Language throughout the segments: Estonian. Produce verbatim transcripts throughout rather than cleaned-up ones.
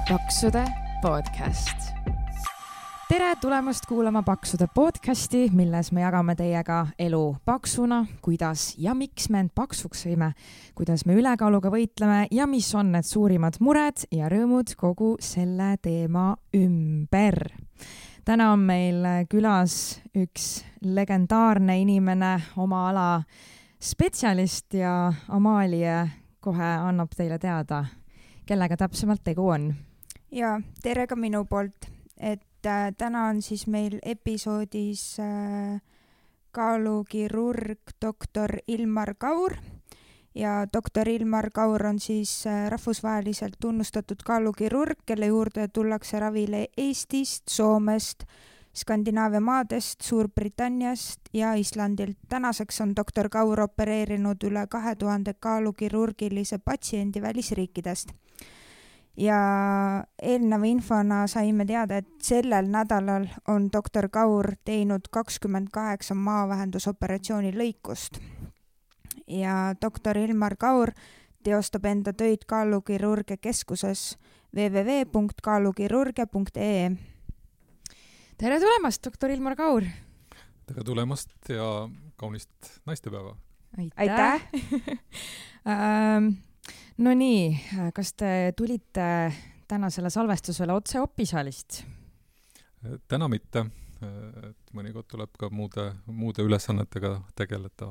Paksude podcast. Tere tulemast kuulama Paksude podcasti, milles me jagame teiega elu paksuna, kuidas ja miks me end paksuks sõime, kuidas me ülekaaluga võitleme ja mis on need suurimad mured ja rõõmud kogu selle teema ümber. Täna on meil külas üks legendaarne inimene, oma ala spetsialist ja Amalie kohe annab teile teada, kellega täpsemalt tegu on. Ja tere ka minu poolt, et äh, täna on siis meil episoodis äh, kaalukirurg doktor Ilmar Kaur ja doktor Ilmar Kaur on siis äh, rahvusvaheliselt tunnustatud kaalukirurg, kelle juurde tullakse ravile Eestist, Soomest, Skandinaavia maadest, Suurbritanniast ja Islandilt. Tänaseks on doktor Kaur opereerinud üle kahe tuhande kaalukirurgilise patsiendi välisriikidest. Ja eelneva infona saime teada, et sellel nädalal on doktor Kaur teinud kakskümmend kaheksa maavähendusoperatsiooni lõikust. Ja doktor Ilmar Kaur teostab enda töid kaalukirurgia keskuses w w w punkt kaalukirurgia punkt e e. Tere tulemast, doktor Ilmar Kaur! Tere tulemast ja kaunist naistepäeva! Aitäh! ähm, no nii, kas te tulite tänasele salvestusele otse opisaalist? Täna mitte, et mõnikord tuleb ka muude, muude ülesannetega tegeleda.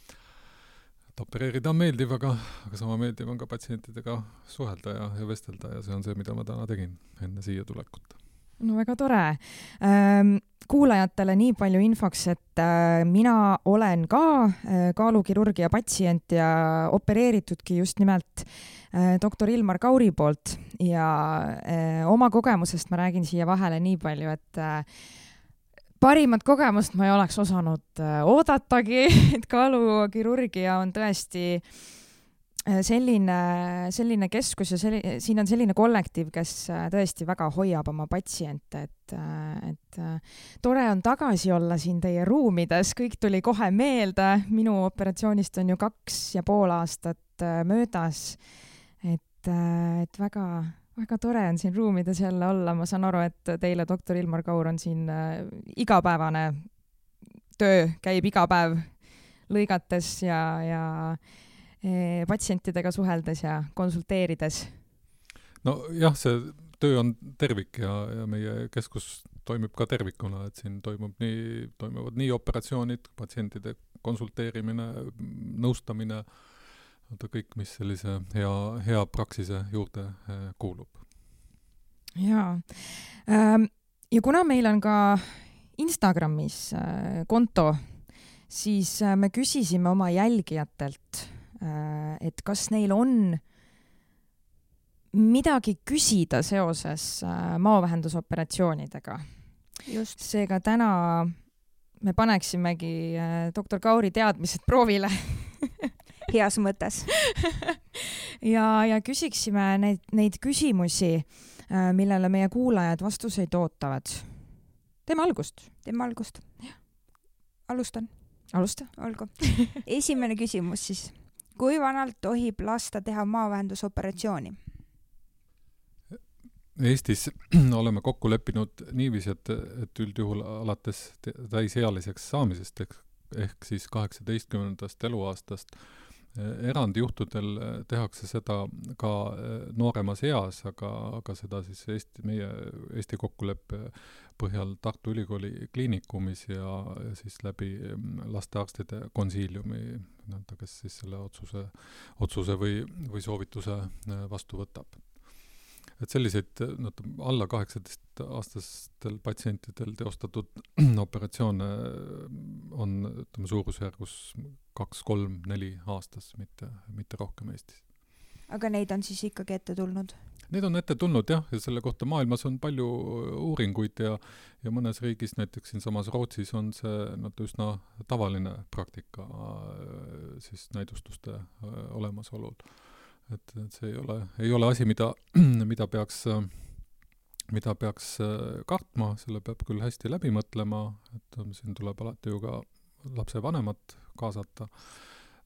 Et opereerida on meeldiv, aga, aga sama meeldiv on ka patsientidega suhelda ja, ja vestelda ja see on see, mida ma täna tegin enne siia tulekut. No väga tore. Ähm, kuulajatele nii palju infoks, et äh, mina olen ka äh, kaalukirurgia patsient ja opereeritudki just nimelt äh, doktor Ilmar Kauri poolt ja äh, oma kogemusest ma räägin siia vahele nii palju, et äh, parimat kogemust ma ei oleks osanud äh, oodatagi, et kaalukirurgia on tõesti selline, selline keskus ja selline, siin on selline kollektiiv, kes tõesti väga hoiab oma patsiente, et, et tore on tagasi olla siin teie ruumides, kõik tuli kohe meelde, minu operatsioonist on ju kaks ja pool aastat möödas, et, et väga, väga tore on siin ruumides jälle olla, ma saan aru, et teile doktor Ilmar Kaur on siin igapäevane töö, käib iga päev lõigates ja, ja patsientidega suheldes ja konsulteerides? No jah, see töö on tervik ja, ja meie keskus toimib ka tervikuna, et siin toimub nii, toimuvad nii operatsioonid, patsientide konsulteerimine, nõustamine, kõik, mis sellise hea, hea praksise juurde kuulub. Jaa. Ja kuna meil on ka Instagramis konto, siis me küsisime oma jälgijatelt, et kas neil on midagi küsida seoses maavähendusoperatsioonidega. Just. Seega täna me paneksimegi doktor Kauri teadmised proovile. Heas mõttes. ja, ja küsiksime neid, neid küsimusi, millele meie kuulajad vastuseid ootavad. Teeme algust. Teeme algust. Ja. Alustan. Alusta. Olgu. Esimene küsimus siis. Kui vanalt tohib lasta teha maavähendusoperatsiooni? Eestis oleme kokku leppinud niiviisi, et, et üldjuhul alates täisealiseks saamisest ehk, ehk siis kaheksateistkümnendast eluaastast erandjuhtudel tehakse seda ka nooremas eas, aga, aga seda siis Eesti, meie Eesti kokkuleppe põhjal Tartu Ülikooli kliinikumis ja, ja siis läbi lastearstide konsiiliumi, kes siis selle otsuse, otsuse või, või soovituse vastu võtab. Et selliseid no, alla kaheksateist aastastel patsientidel teostatud operatsioone on ütleme, suurusjärgus kaks, kolm, neli aastas, mitte, mitte rohkem Eestis. Aga neid on siis ikkagi ette tulnud? Neid on ette tulnud jah, ja selle kohta maailmas on palju uuringuid ja, ja mõnes riigis, näiteks siin samas Rootsis on see nad üsna tavaline praktika siis näidustuste olemasolul. Et, et see ei ole, ei ole asi, mida, mida, peaks, mida peaks kartma, selle peab küll hästi läbi mõtlema, et siin tuleb alati ju ka lapse vanemat kaasata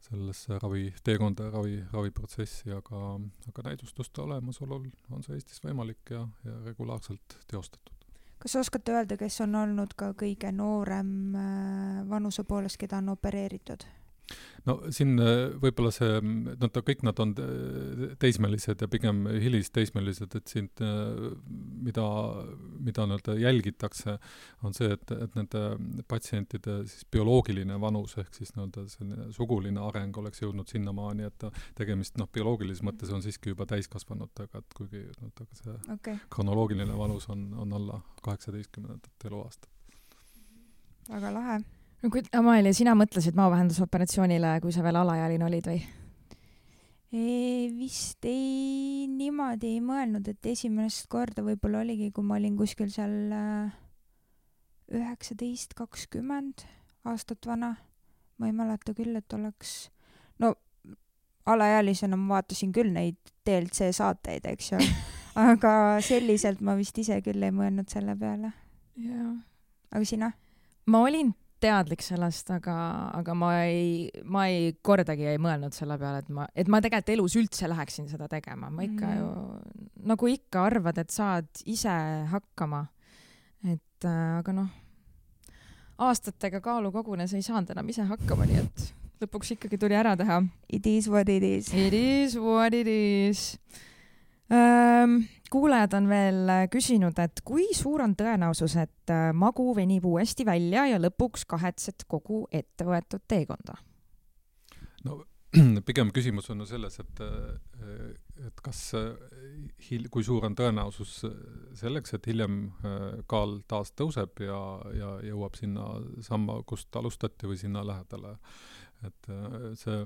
sellesse ravi, teekonda ravi, raviprotsessi, aga, aga näidustuste olemasolul on see Eestis võimalik ja, ja regulaarselt teostatud. Kas oskate öelda, kes on olnud ka kõige noorem vanuse poolest, keda on opereeritud? No siin võib-olla see, no ta kõik nad on teismelised ja pigem hilisteismelised, et siin mida, mida nad jälgitakse, on see, et, et nende patsientide siis bioloogiline vanus ehk siis selline suguline areng oleks jõudnud sinnamaani, et tegemist noh, bioloogilises mõttes on siiski juba täiskasvanutega, et kuigi no, see okay. kronoloogiline vanus on, on alla kaheksateistkümnendat eluaastat. Väga lahe. No, kui, Amalia, sina mõtlesid maavahendusoperatsioonile, kui sa veel alaealine olid või? Ei, vist ei, niimoodi ei mõelnud, et esimest korda võib-olla oligi, kui ma olin kuskil seal üheksateist kakskümmend aastat vana. Ma ei mäleta küll, et oleks... No, alaealisena ma vaatasin küll neid D L C saateid, eks ju. Aga selliselt ma vist ise küll ei mõelnud selle peale. Ja. Aga sina? Ma olin teadlik sellest, aga, aga ma ei, ma ei kordagi ei mõelnud selle peale, et ma, et ma tegelikult elus üldse läheksin seda tegema. Ma ikka mm. ju, nagu ikka arvad, et saad ise hakkama. Et, aga noh, aastatega kaalu kogunes ei saanud enam ise hakkama, nii et lõpuks ikkagi tuli ära teha. It is what it is. It is what it is. Ähm, kuulajad on veel küsinud, et kui suur on tõenäosus, et magu venib uuesti välja ja lõpuks kahetsed kogu ettevõetud teekonda? No pigem küsimus on selles, et, et kas, kui suur on tõenäosus selleks, et hiljem kaal taas tõuseb ja, ja jõuab sinna samma, kust alustati või sinna lähedale. Et see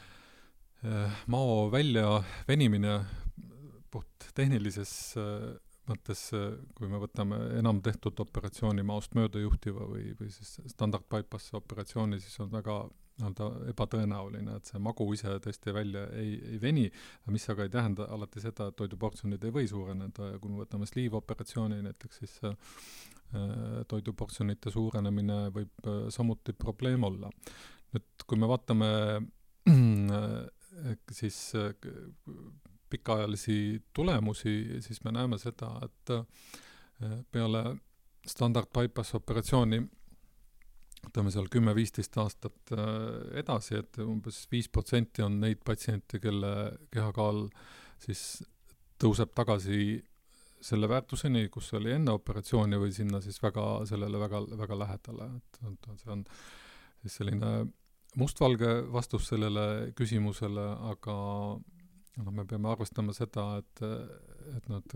mao välja venimine puht tehnilises mõttes, kui me võtame enam tehtud operatsiooni maost mööda juhtiva või, või siis standard bypass operatsiooni, siis on väga no, ebatõenäoline, et see magu ise tõesti välja ei, ei veni, mis aga ei tähenda alati seda, et toiduportsjonid ei või suureneda ja kui me võtame sleeve-operatsiooni näiteks, siis äh, toiduportsjonite suurenemine võib äh, samuti probleem olla. Nüüd, kui me vaatame äh, siis äh, pikaajalisi tulemusi, siis me näeme seda, et peale standard bypass operatsiooni võtame seal kümme viisteist aastat edasi, et umbes viis protsenti on neid patsiente, kelle kehakaal siis tõuseb tagasi selle väärtuseni, kus oli enne operatsiooni või sinna siis väga, sellele väga, väga lähedale. Et see on siis selline mustvalge vastus sellele küsimusele, aga no, me peame arvestama seda, et, et nad,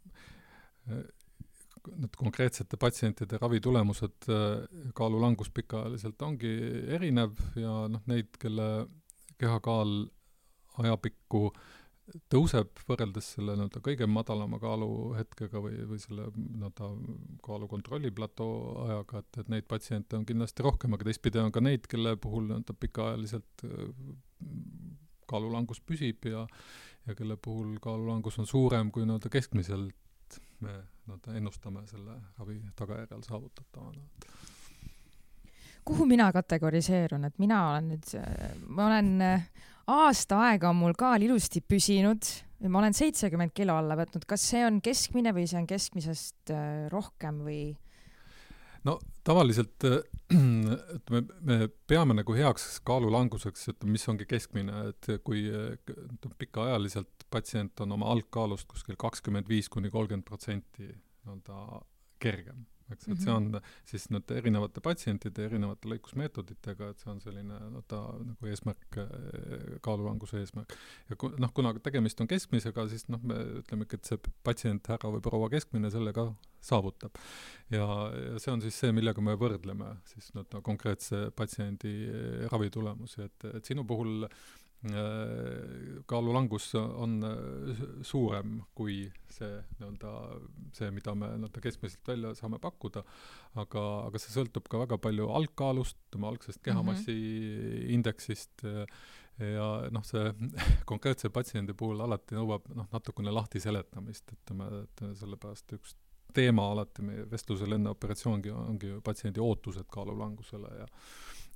need konkreetsete patsientide ravitulemused kaalulangus pikaajaliselt ongi erinev ja noh, neid, kelle kehakaal ajapikku tõuseb võrreldes selle no, kõige madalama kaalu hetkega või, või selle no, kaalukontrolli platoo ajaga, et, et neid patsiente on kindlasti rohkem, aga teistpidi on ka neid, kelle puhul no, pikaajaliselt kaalulangus püsib ja, ja kelle puhul kaalulangus on suurem kui no, keskmiselt me no, ennustame selle ravi tagajärjel saavutatavana. Kuhu mina kategoriseerun, et mina olen nüüd, ma olen aasta aega on mul kaal ilusti püsinud, ma olen seitsekümmend kilo alla võtnud, kas see on keskmine või see on keskmisest rohkem või? No tavaliselt et me, me peame nagu heaks kaalulanguseks, et mis ongi keskmine, et kui pikaajaliselt patsient on oma algkaalust kuskil kakskümmend viis kuni kolmkümmend protsenti kergem. Eks, et see on siis nüüd erinevate patsientide erinevate lõikusmeetoditega, et see on selline no, ta, nagu eesmärk, kaalulanguse eesmärk. Ja ku, noh, kuna tegemist on keskmisega, siis noh, me ütleme, et see patsient härra või proua keskmine sellega saavutab. Ja, ja see on siis see, millega me võrdleme siis no, konkreetse patsiendi ravitulemusi, et, et sinu puhul kaalulangus on suurem kui see, nii-öelda, see mida me nii-öelda keskmiselt välja saame pakkuda, aga, aga see sõltub ka väga palju algkaalust, tema algsest kehamassi mm-hmm. indeksist ja noh, see konkreetse patsiendi puhul alati nõuab noh, natukene lahti seletamist, et, et sellepärast üks teema alati meie vestlusel enne operatsioongi ongi patsiendi ootused kaalulangusele ja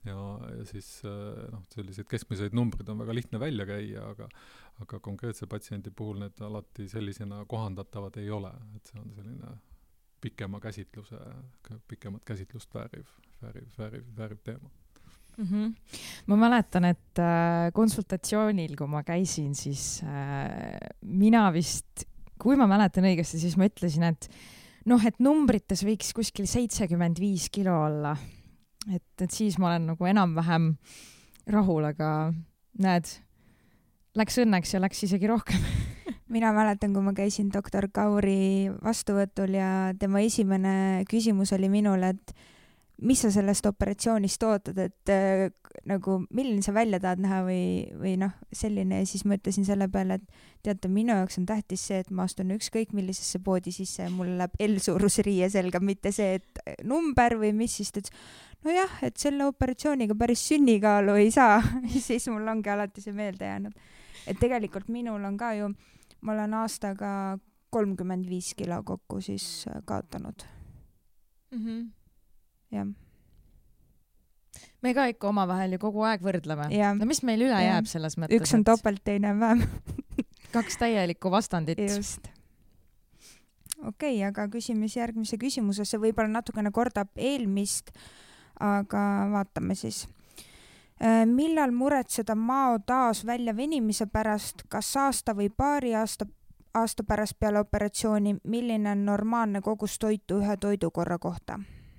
ja, ja siis noh, sellised keskmised numbrid on väga lihtne välja käia, aga aga konkreetse patsiendi puhul need alati sellisena kohandatavad ei ole, et see on selline pikema käsitluse, pikemat käsitlust vääriv, vääriv, vääriv, vääriv teema. Mm-hmm. Ma mäletan, et äh, konsultatsioonil, kui ma käisin, siis äh, mina vist, kui ma mäletan õigesti, siis ma ütlesin, et noh, et numbrites võiks kuskil seitsekümmend viis kilo olla. Et, et siis ma olen nagu enam-vähem rahul, aga näed, läks õnneks ja läks isegi rohkem. Mina mäletan, kui ma käisin doktor Kauri vastuvõtul ja tema esimene küsimus oli minule, et mis sa sellest operatsioonist ootad, et äh, nagu milline sa välja tahad näha või, või noh, selline, ja siis ma ütlesin selle peale, et teate, minu jaoks on tähtis see, et ma astun ükskõik millisesse poodi sisse ja mul läheb L-suurus riie selga, mitte see, et number või mis, siis ta ütles, nojah, et selle operatsiooniga päris sünnikaalu ei saa, siis mul ongi alati see meelde jäänud. Et tegelikult minul on ka ju, ma olen aastaga kolmkümmend viis kilo kokku siis kaotanud. Mm-hmm. Jah. Me ka ikka omavahel ju kogu aeg võrdleme. Ja. No mis meil üle ja. jääb selles mõttes? Üks on topelt, teine on vähem. Kaks täielikku vastandit. Just. Okei, okay, aga küsime järgmise küsimuse. See võib-olla natukene kordab eelmist, aga vaatame siis. Millal muretseda mao taas välja venimise pärast, kas aasta või paari aasta, aasta pärast peale operatsiooni, milline on normaalne kogus toitu ühe toidukorra kohta?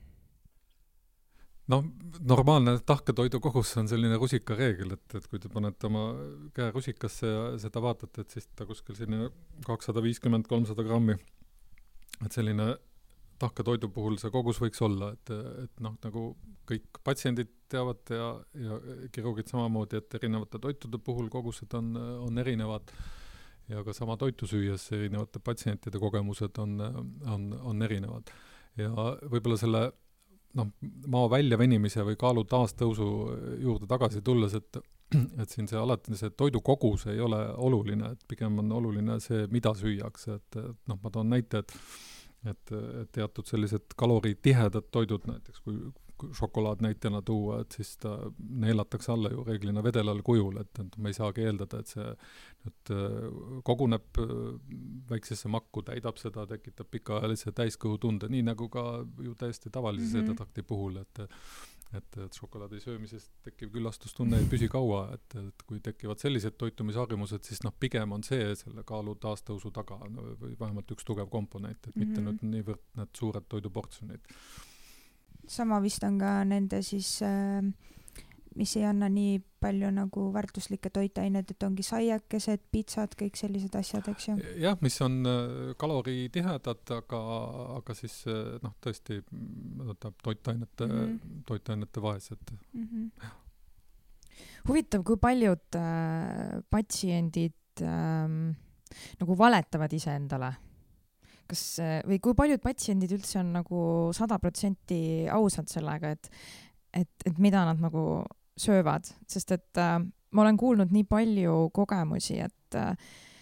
No normaalne tahketoidu kogus on selline rusika reegel, et, et kui te panete oma käe rusikasse ja seda vaatate, et siis ta kuskil selline kakssada viiskümmend kolmsada grammi, et selline tahketoidu puhul see kogus võiks olla, et, et noh, nagu kõik patsiendid teavad ja, ja kirurgid samamoodi, et erinevate toitude puhul kogused on, on erinevad ja ka sama toitu süües erinevate patsientide kogemused on, on, on erinevad. Ja võib-olla selle noh, mao väljavenimise või kaalu taastõusu juurde tagasi tulles, et, et siin see alati see toidu kogus ei ole oluline, et pigem on oluline see, mida süüakse, et, et noh, ma toon näite, et et, et teatud sellised kaloritihedad toidud, näiteks kui, kui šokolaad näitena tuua, et siis ta neelatakse alla ju reeglina vedelal kujul, et, et me ei saagi eeldada, et see nüüd koguneb väiksesse makku, täidab seda, tekitab pikaajalise täiskõhutunde, nii nagu ka ju täiesti tavalise mm-hmm. seedetrakti puhul, et et, et šokolaadi söömisest tekib küllastustunne ei püsi kaua, et, et kui tekivad sellised toitumisharjumused, siis noh, pigem on see selle kaalu taastõusu taga no, või vähemalt üks tugev komponent, et mm-hmm. mitte nüüd niivõrd need suured toiduportsjonid. Sama vist on ka nende siis, mis ei anna nii palju nagu väärtuslikke toitained, et ongi saiakesed, pitsad, kõik sellised asjad, eks ju? Jah, mis on kaloritihedad, aga, aga siis noh, tõesti toitainete, mm-hmm. toitainete vaesed. Mm-hmm. Huvitav, kui paljud äh, patsiendid äh, nagu valetavad ise endale? Kas, või kui paljud patsiendid üldse on nagu sada protsenti ausad sellega, et, et, et mida nad nagu söövad, sest et äh, ma olen kuulnud nii palju kogemusi, et, äh,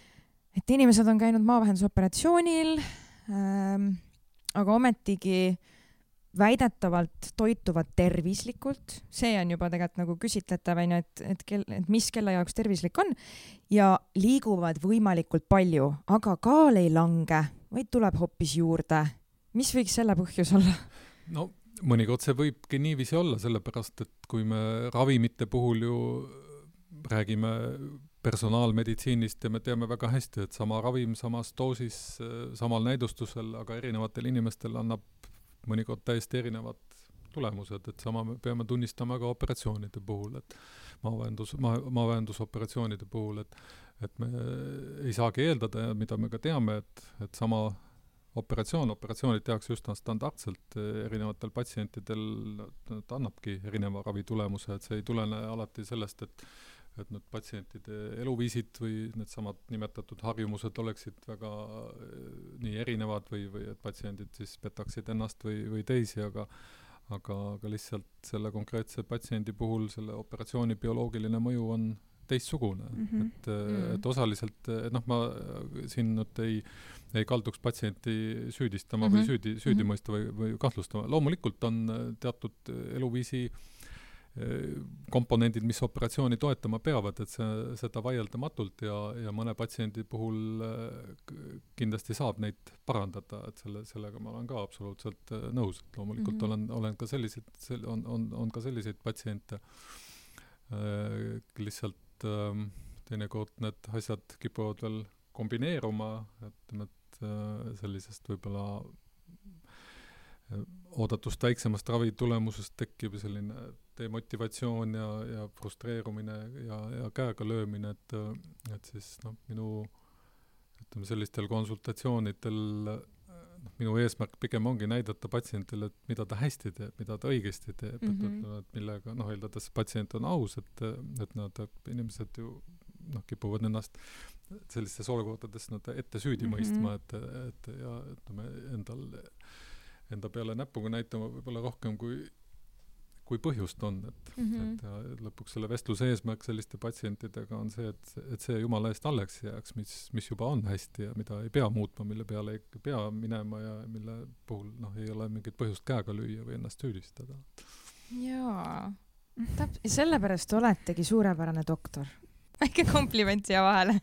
et inimesed on käinud maavähendusoperatsioonil, äh, aga ometigi väidetavalt toituvad tervislikult, see on juba tegelikult nagu küsitletav, et, et, kel, et mis kelle jaoks tervislik on, ja liiguvad võimalikult palju, aga kaal ei lange, vaid tuleb hoopis juurde. Mis võiks selle põhjus olla? No mõnikord see võibki niiviisi olla, sellepärast, et kui me ravimite puhul ju räägime personaalmeditsiinist ja me teame väga hästi, et sama ravim samas doosis, samal näidustusel, aga erinevatel inimestel annab mõnikord täiesti erinevad tulemused, et sama me peame tunnistama ka operatsioonide puhul, et maavähendus, maa, maavähendusoperatsioonide puhul, et, et me ei saagi eeldada, mida me ka teame, et, et sama operatsioon, operatsioonid tehakse üsna standardselt erinevatel patsientidel, nad annabki erineva ravitulemuse, et see ei tulene alati sellest, et et need patsientide eluviisid või need samad nimetatud harjumused oleksid väga nii erinevad või, või et patsiendid siis petaksid ennast või, või teisi, aga aga, aga lihtsalt selle konkreetse patsiendi puhul selle operatsiooni bioloogiline mõju on teistsugune, mm-hmm. et, et osaliselt, noh, ma siin nüüd ei, ei kalduks patsienti süüdistama mm-hmm. või süüdi, süüdi mõista või, või kahtlustama. Loomulikult on teatud eluviisi komponendid, mis operatsiooni toetama peavad, et see, seda vaieldamatult ja, ja mõne patsiendi puhul kindlasti saab neid parandada, et selle, sellega ma olen ka absoluutselt nõus, et loomulikult mm-hmm. olen, olen ka selliseid, on, on, on ka selliseid patsiente, lihtsalt teinekord need asjad kipuvad veel kombineeruma, et, et sellisest võib-olla oodatust väiksemast ravi tulemusest tekib selline demotivatsioon ja, ja frustreerumine ja, ja käega löömine, et, et siis noh, minu ütleme sellistel konsultatsioonidel noh, minu eesmärk pigem ongi näidata patsientile, et mida ta hästi teeb, mida ta õigesti teeb, mm-hmm. et, et millega noh, eeldades patsient on aus, et, et nad, inimesed ju noh, kipuvad ennast sellistes olukordades nad ette süüdi mm-hmm. mõistma, et, et ja ütleme endal enda peale näpuga näitama võib-olla rohkem kui, kui põhjust on, et, mm-hmm. et ja lõpuks selle vestluse eesmärk selliste patsientidega on see, et, et see jumala eest alleks jääks, mis, mis juba on hästi ja mida ei pea muutma, mille peale ei pea minema ja mille puhul noh, ei ole mingit põhjust käega lüüa või ennast süüdistada. Jaa, täp- sellepärast oletegi suurepärane doktor. Väike kompliment siia vahele.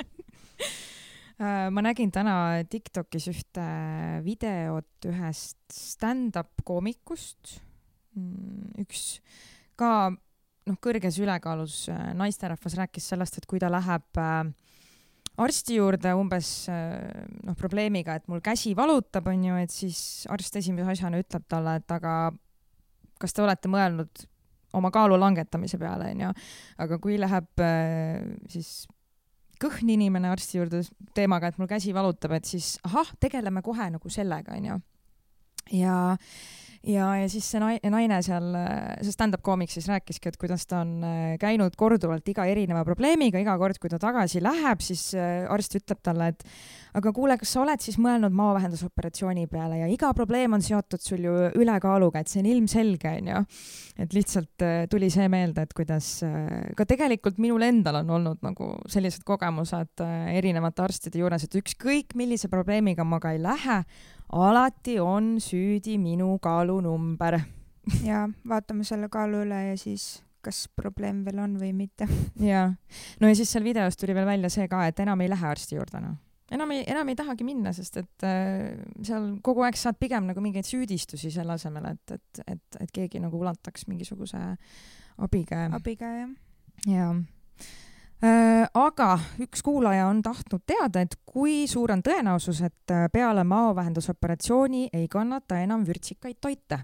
Ma nägin täna TikTokis ühte videot ühest stand-up koomikust. Üks ka noh, kõrges ülekaalus naisterahvas rääkis sellest, et kui ta läheb arsti juurde umbes noh, probleemiga, et mul käsi valutab, on ju, et siis arst esimese asjana ütleb talle, et aga kas te olete mõelnud oma kaalu langetamise peale, on ju. Aga kui läheb siis kõhn inimene arsti juurde teemaga, et mul käsi valutab, et siis ahah, tegeleme kohe nagu sellega, on ju. Ja, ja, ja siis see naine seal, see stand-up koomik siis rääkiski, et kuidas ta on käinud korduvalt iga erineva probleemiga, iga kord, kui ta tagasi läheb, siis arst ütleb talle, et aga kuule, kas sa oled siis mõelnud maavähendusoperatsiooni peale ja iga probleem on seotud sul ju ülekaaluga, et see on ilmselge, on ju. Et lihtsalt tuli see meelde, et kuidas ka tegelikult minul endal on olnud nagu sellised kogemused erinevate arstide juures, et ükskõik millise probleemiga ma ka ei lähe, alati on süüdi minu kaalunumber. Ja vaatame selle kaalu üle ja siis kas probleem veel on või mitte. Ja. No ja siis seal videos tuli veel välja see ka, et enam ei lähe arsti juurde. No. Enam, ei, enam ei tahagi minna, sest et äh, seal kogu aeg saad pigem nagu mingeid süüdistusi selle asemel, et, et, et, et keegi nagu ulataks mingisuguse abikäe. Abikäe, jah. Ja. Äh, aga üks kuulaja on tahtnud teada, et kui suur on tõenäosus, et peale maovähendusoperatsiooni ei kannata enam vürtsikaid toite?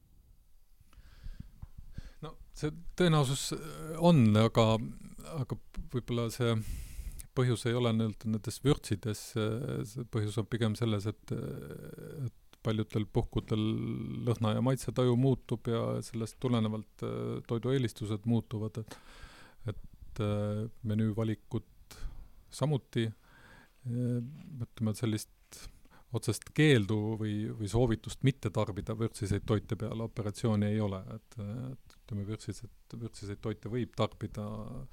No see tõenäosus on, aga, aga võib-olla see põhjus ei ole nendes vürtsides, see põhjus on pigem selles, et, et paljudel puhkudel lõhna ja maitsetaju muutub ja sellest tulenevalt toidueelistused muutuvad, et, et menüüvalikud samuti, mõtleme sellist otsest keeldu või, või soovitust mitte tarbida vürtsiseid toite peale operatsiooni ei ole, et, et ütleme, vürtsiseid, vürtsiseid toite võib tarbida,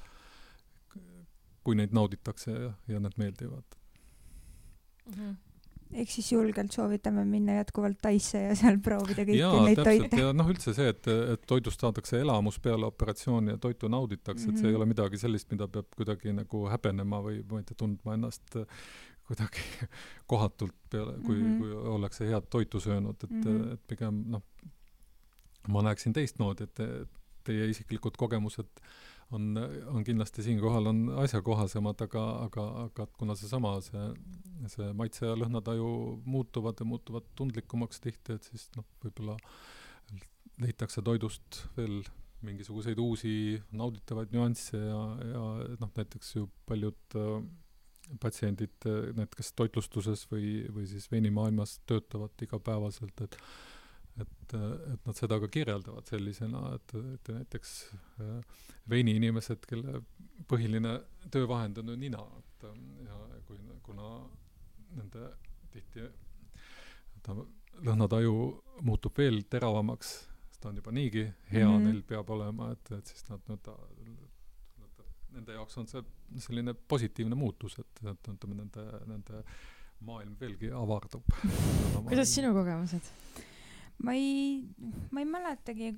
kui neid nauditakse ja, ja need meeldivad. Mm-hmm. Ehk siis julgelt soovitame minna jätkuvalt Taisse ja seal proovida kõiki ja, neid täpselt, toite. Ja noh, üldse see, et, et toidust saadakse elamus peale operatsiooni ja toitu nauditakse, mm-hmm. et see ei ole midagi sellist, mida peab kuidagi nagu häbenema või mõelda tundma ennast kuidagi kohatult peale, kui, mm-hmm. kui ollakse head toitu söönud, et, mm-hmm. et pigem noh, ma näeksin teistmoodi, et teie isiklikud kogemused on, on kindlasti siinkohal on asjakohasemad, aga, aga, aga kuna see sama, see, see maitse ja lõhnataju muutuvad ja muutuvad tundlikumaks tihti, et siis noh, võib-olla leitakse toidust veel mingisuguseid uusi nauditavaid nüansse ja, ja noh, näiteks ju paljud äh, patsiendid, need, kes toitlustuses või, või siis veinimaailmas töötavad igapäevaselt, et Et, et nad seda ka kirjeldavad sellisena, et, et näiteks veiniinimesed, kelle põhiline töövahend on nina, et ja kui, kuna nende tihti ta, lõhnataju muutub veel teravamaks, ta on juba niigi hea, mm-hmm. neil peab olema, et, et siis nad, nad, nad, nende jaoks on see selline positiivne muutus, et, et nende, nende maailm veelgi avardub. Kuidas sinu kogemused? Ma ei, ma ei mäletagi, kas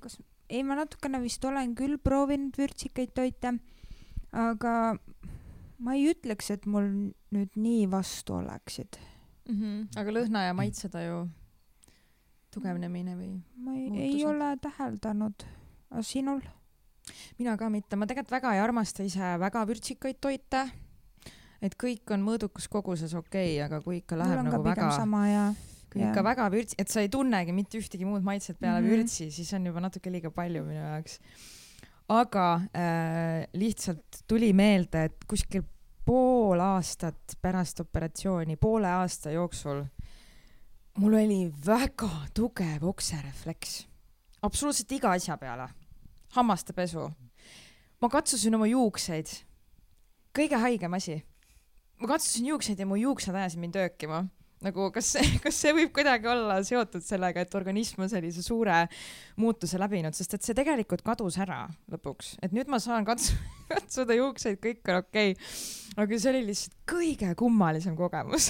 ei, ma natukene vist olen küll proovinud vürtsikaid toite, aga ma ei ütleks, et mul nüüd nii vastu oleksid. Mm-hmm. Aga lõhna ja maitseda ju tugevnemine või ma ei, muutused? ei ole täheldanud. Aga sinul? Mina ka mitte. Ma tegelikult väga ei armasta ise väga vürtsikaid toite, et kõik on mõõdukus koguses okei, okay, aga kui ikka läheb nagu väga sama, ja, kui ja. ikka väga vürtsi, et sa ei tunnegi mitte ühtegi muud maitset peale mm-hmm. vürtsi, siis on juba natuke liiga palju minu jaoks. Aga äh, lihtsalt tuli meelde, et kuskil pool aastat pärast operatsiooni, poole aasta jooksul mul oli väga tugev okserefleks. Absoluutselt iga asja peale. Hammaste pesu. Ma katsusin oma juukseid. Kõige haigem asi. Ma katsusin juukseid ja mu juuksed ajasid mind öökima. Nagu, kas see, kas see võib kuidagi olla seotud sellega, et organism on sellise suure muutuse läbinud, sest et see tegelikult kadus ära lõpuks. Et nüüd ma saan katsu, katsuda juukseid, kõik on okei. Aga see oli lihtsalt kõige kummalisem kogemus.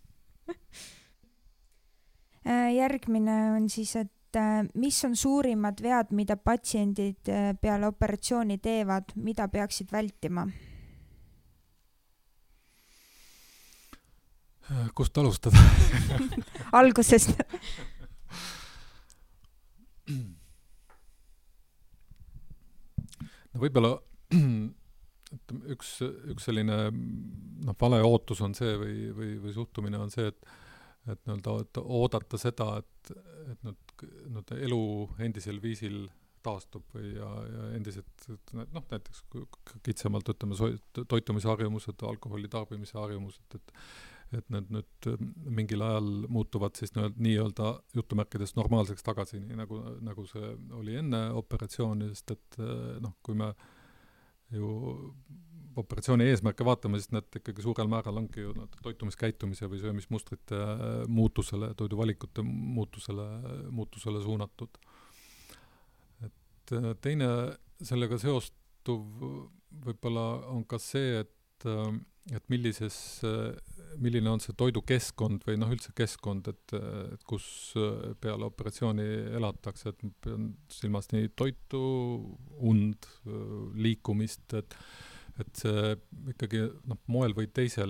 Järgmine on siis, et mis on suurimad vead, mida patsiendid peale operatsiooni teevad, mida peaksid vältima? Kust alustada? Algusest. No võib-olla üks, üks selline no, vale ootus on see või, või, või suhtumine on see, et et nii-öelda oodata seda, et, et nüüd, nüüd elu endisel viisil taastub või ja, ja endised, noh, näiteks kitsamalt ütleme toitumisharjumused, alkoholi tarbimise harjumused, et, et need nüüd mingil ajal muutuvad siis nii-öelda jutumärkides normaalseks tagasi, nii nagu, nagu see oli enne operatsiooni, sest et noh, kui me ju operatsiooni eesmärke vaatame, siis need ikkagi suurel määral ongi ju toitumiskäitumise või söömismustrite muutusele, toiduvalikute muutusele, muutusele suunatud. Et teine sellega seostuv võib-olla on ka see, et, et millises, milline on see toidukeskkond või noh, üldse keskkond, et, et kus peale operatsiooni elatakse, et pean silmas nii toitu, und, liikumist, et et see ikkagi noh, moel või teisel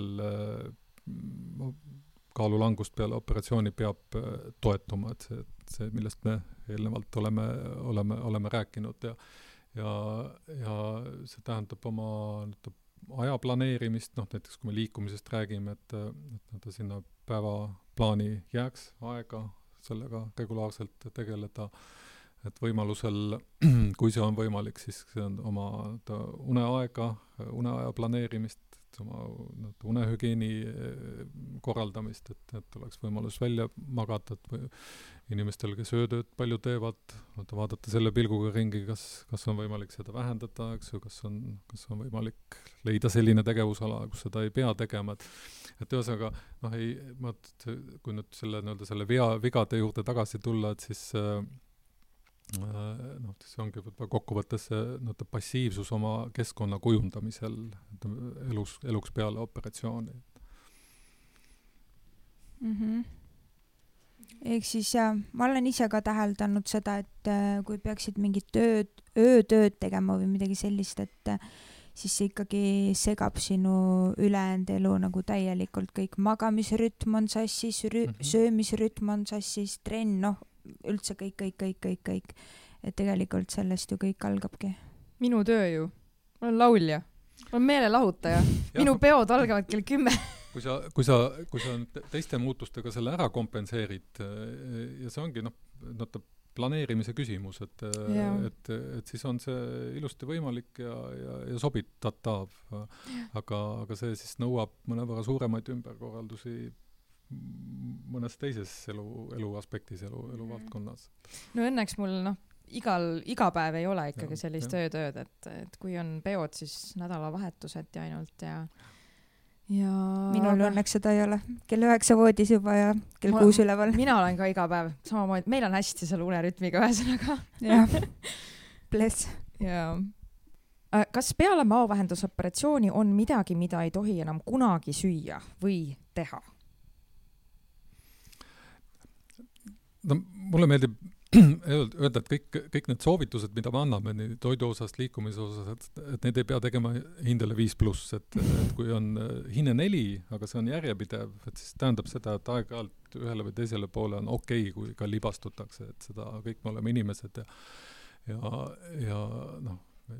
kaalulangust peale operatsiooni peab toetuma, et see, see millest me eelnevalt oleme, oleme, oleme rääkinud ja, ja, ja see tähendab oma aja planeerimist, noh näiteks kui me liikumisest räägime, et, et sinna päevaplaani jääks aega sellega regulaarselt tegeleda, et võimalusel, kui see on võimalik, siis see on oma uneaega, uneaja planeerimist, oma unehügieeni korraldamist, et, et oleks võimalus välja magada, et või inimestel, kes öötööd palju teevad, vaadata selle pilguga ringi, kas, kas on võimalik seda vähendada, eks ju, kas on, kas on võimalik leida selline tegevusala, kus seda ei pea tegema, et, et ühesõnaga, noh ei, ma, kui nüüd selle, nii-öelda selle vea, vigade juurde tagasi tulla, et siis noh, see ongi kokkuvõttes no, passiivsus oma keskkonna kujundamisel elus, eluks peale operatsiooni. Mm-hmm. Ehk siis jah, ma olen ise ka täheldanud seda, et kui peaksid mingit tööd, öötööd tegema või midagi sellist, et siis see ikkagi segab sinu ülejäänud elu nagu täielikult, kõik magamisrütm on sassis, rü- mm-hmm. söömisrütm on sassis, trenn, noh, üldse kõik, kõik, kõik, kõik, kõik. Et tegelikult sellest ju kõik algabki. Minu töö ju. Ma olen laulja. Ma olen meelelahutaja. Minu peod algavad kell kümme. Kui sa, kui sa, kui sa teiste muutustega selle ära kompenseerid ja see ongi noh, planeerimise küsimus, et, et, et siis on see ilusti võimalik ja, ja, ja sobitatav. Aga, aga see siis nõuab mõnevõrra suuremaid ümberkorraldusi mõnes teises elu, elu aspektis, elu, elu valdkonnas. No õnneks mul noh, igal, iga päev ei ole ikkagi ja, sellist ja. öötööd, et, et kui on peod, siis nädalavahetused ja ainult ja, ja minul aga... õnneks seda ei ole. Kell üheksa voodis juba ja kell ma, kuus üleval. Mina olen ka iga päev samamoodi. Meil on hästi selle unerütmiga ühesõnaga. jah, bless. Ja. Kas peale maovahendusoperatsiooni on midagi, mida ei tohi enam kunagi süüa või teha? No, mulle meeldib öelda, et kõik, kõik need soovitused, mida me anname nii toidu osas, liikumise osas, et, et need ei pea tegema hindele viis pluss, et, et kui on hinne neli, aga see on järjepidev, et siis tähendab seda, et aeg-ajalt ühele või teisele poole on okei, okay, kui ka libastutakse, et seda kõik me oleme inimesed ja ja, ja noh,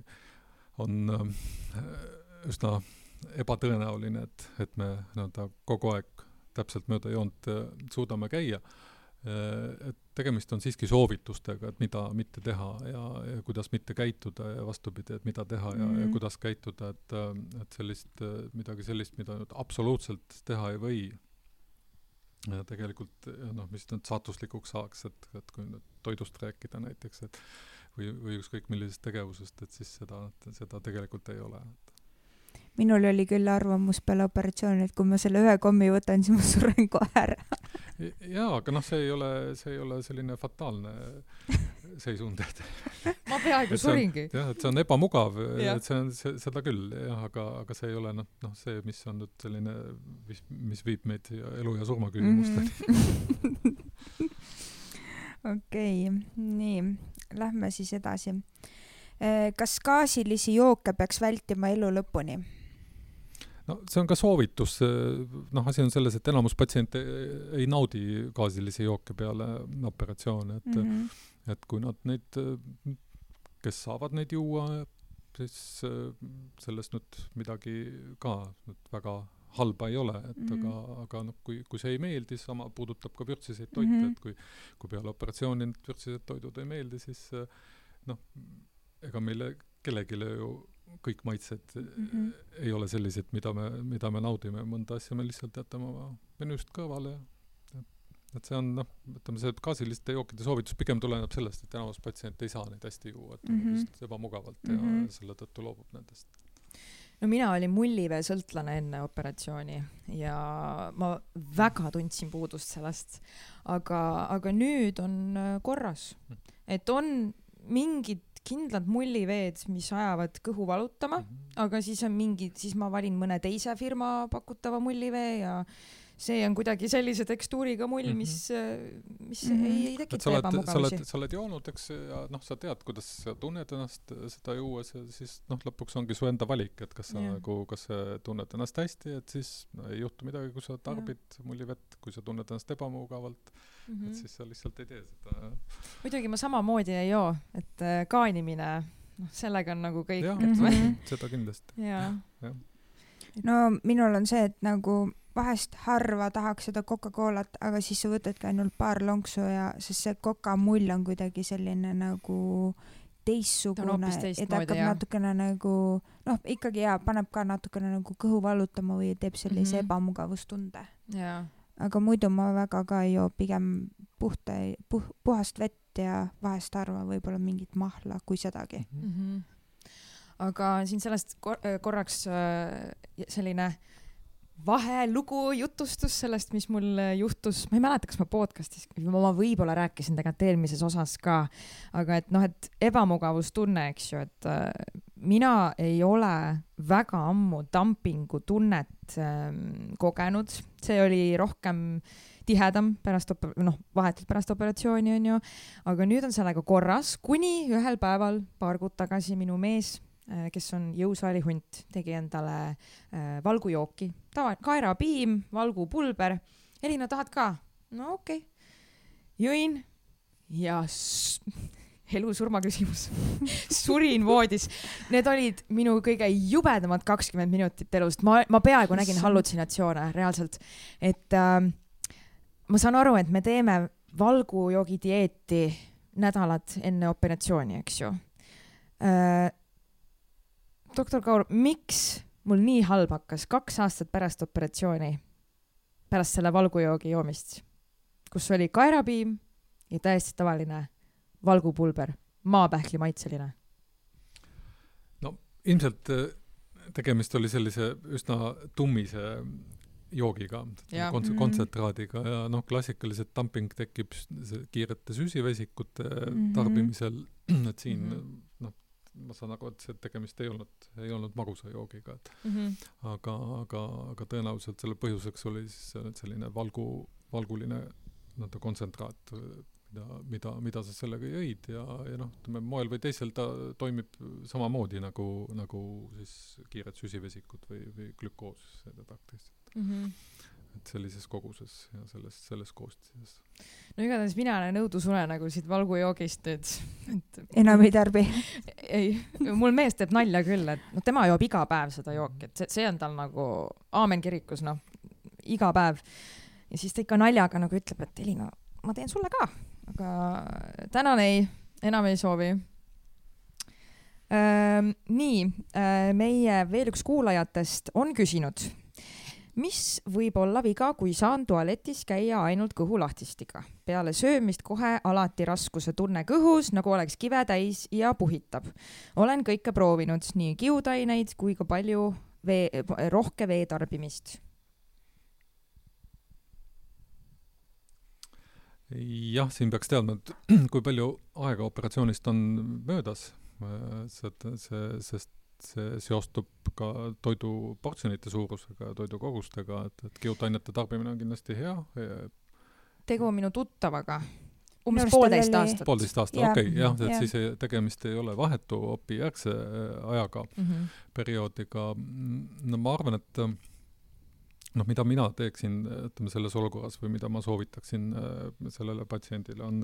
on üsna ebatõenäoline, et, et me nõnda kogu aeg täpselt mööda joont suudame käia. Et tegemist on siiski soovitustega, et mida mitte teha ja, ja kuidas mitte käituda ja vastupidi, et mida teha ja, mm-hmm. ja kuidas käituda, et, et sellist, midagi sellist, mida nüüd absoluutselt teha ei või. Ja tegelikult, noh, mis nüüd saatuslikuks saaks, et, et kui nüüd toidust rääkida näiteks, et või, või ükskõik millisest tegevusest, et siis seda, seda tegelikult ei ole. Minul oli küll arvamus peale operatsiooni, et kui ma selle ühe kommi võtan, siis ma suren kohe ära. Jaa, aga noh, see ei ole, see ei ole selline fataalne seisund. Ma peaaegu suringi. Jah, et see on ebamugav, et see on see, seda küll, jah, aga, aga see ei ole noh, noh, see, mis on nüüd selline, mis, mis viib meid elu ja surma küsimusteni. Mm-hmm. Okei, nii, lähme siis edasi. Kas gaasilisi jooke peaks vältima elu lõpuni? No see on ka soovitus, noh asi on selles, et enamus patsiente ei naudi gaasilisi jooke peale operatsioone, et, mm-hmm. et kui nad neid, kes saavad neid juua, siis sellest nüüd midagi ka nüüd väga halba ei ole, et mm-hmm. aga, aga noh, kui, kui see ei meeldi, sama puudutab ka vürtsiseid toite, mm-hmm. et kui, kui peale operatsiooni vürtsised toidud ei meeldi, siis noh, ega meile kellegile ju kõik maitsed mm-hmm. ei ole sellised, mida me, mida me naudime. Mõnda asja me lihtsalt jätame oma menüüst kõrvale. Et see on, noh, ütleme, see gaasiliste jookide soovitus pigem tuleneb sellest, et enamus patsient ei saa neid hästi juua, et mm-hmm. on ebamugavalt mm-hmm. ja selle tõttu loobub nendest. No mina olin mullivee sõltlane enne operatsiooni ja ma väga tundsin puudust sellest, aga, aga nüüd on korras, et on mingid kindlad mulliveed, mis ajavad kõhu valutama, mm-hmm. aga siis on mingi, siis ma valin mõne teise firma pakutava mullivee ja see on kuidagi sellise tekstuuriga mull, mis, mis mm-hmm. ei, ei tekita ebamugavusi. Sa oled joonud, eks, ja noh, sa tead, kuidas sa tunned ennast seda juues ja siis noh, lõpuks ongi su enda valik, et kas sa yeah. nagu, kas sa tunned ennast hästi, et siis ei juhtu midagi, kui sa tarbid yeah. mullivett, kui sa tunned ennast ebamugavalt, mm-hmm. et siis sa lihtsalt ei tee seda. Muidugi ma samamoodi ei joo, et kaanimine, noh, sellega on nagu kõik. Jah, mm-hmm. seda kindlasti. Ja. Ja. No minul on see, et nagu vahest harva tahaks seda Coca-Colat, aga siis sa võtadki ainult paar lonksu ja sest see Coca-mull on kuidagi selline nagu teissugune, et hakkab jah. natukene nagu, noh, ikkagi jaa, paneb ka natukene nagu kõhu valutama või teeb sellise mm-hmm. ebamugavustunde. Jaa. Aga muidu ma väga ka ei joo pigem puhta, puh, puhast vett ja vahest harva võib-olla mingit mahla, kui sedagi. Mm-hmm. Aga siin sellest kor- korraks selline vahelugu jutustus sellest, mis mul juhtus, ma ei mäleta, kas ma podcastis, ma võib-olla rääkisin tegelikult eelmises osas ka, aga et noh, et ebamugavustunne, eks ju, et äh, mina ei ole väga ammu dumpingu tunnet ähm, kogenud, see oli rohkem tihedam pärast, noh, vahetult pärast operatsiooni on ju, aga nüüd on sellega korras, kuni ühel päeval paar kuud tagasi minu mees, kes on jõusaali hunt, tegi endale äh, valgujooki, tava, kaerapiim, valgupulber. Elina, tahad ka? No okei. Okay. Jõin ja s- elu-surma küsimus. Surin voodis. Need olid minu kõige jubedamad kakskümmend minutit elust. Ma, ma peaaegu nägin hallutsinatsioone reaalselt. Et äh, ma saan aru, et me teeme valgujoogi dieeti nädalad enne operatsiooni, eks ju. Äh, doktor Kaur, miks mul nii halb hakkas kaks aastat pärast operatsiooni, pärast selle valgujoogi joomist, kus oli kaerapiim ja täiesti tavaline valgupulber, maapähkli maitseline? No ilmselt tegemist oli sellise üsna tummise joogiga, konts- mm-hmm. kontsentraadiga ja noh, klassikaliselt dumping tekib kiirete süsivesikute mm-hmm. tarbimisel, et siin mm-hmm. noh, ma saan aru, et see tegemist ei olnud, ei olnud magusa joogiga, et mm-hmm. aga, aga, aga tõenäoliselt selle põhjuseks oli siis selline valgu, valguline kontsentraat mida, mida, mida sa sellega jõid ja, ja noh, ütleme, moel või teisel ta toimib samamoodi nagu, nagu siis kiired süsivesikud või, või glükoos sedetaktis. Mm-hmm. Et sellises koguses ja selles, selles koostises. No igatahes mina olen õudusune nagu siit valgujoogist nüüd. Et... enam ei tarbi. Ei, mul mees teeb nalja küll, et no, tema joob iga päev seda jooki, et see, see on tal nagu aamen kirikus, noh, iga päev. Ja siis ta ikka naljaga nagu ütleb, et Elina, ma teen sulle ka, aga tänan ei, enam ei soovi. Ähm, nii, äh, meie veel üks kuulajatest on küsinud, mis võib olla viga, kui saan tualetis käia ainult kõhulahtistiga? Peale söömist kohe alati raskuse tunne kõhus, nagu oleks kive täis ja puhitab. Olen kõike proovinud, nii kiudaineid kui ka palju vee, rohke vee tarbimist. Jah, siin peaks teadma, et kui palju aega operatsioonist on möödas, see, see, sest see seostub ka toidu portsjonite suurusega ja toidu kogustega, et, et kiudainete tarbimine on kindlasti hea. Tegu minu tuttavaga. Umbes poolteist oli... aastat. Poolteist aastat, okei, okay, jah, et ja. Siis tegemist ei ole vahetu opi järgse ajaga, mm-hmm. perioodiga. No ma arvan, et noh, mida mina teeksin, ütleme, selles olukorras või mida ma soovitaksin sellele patsiendile on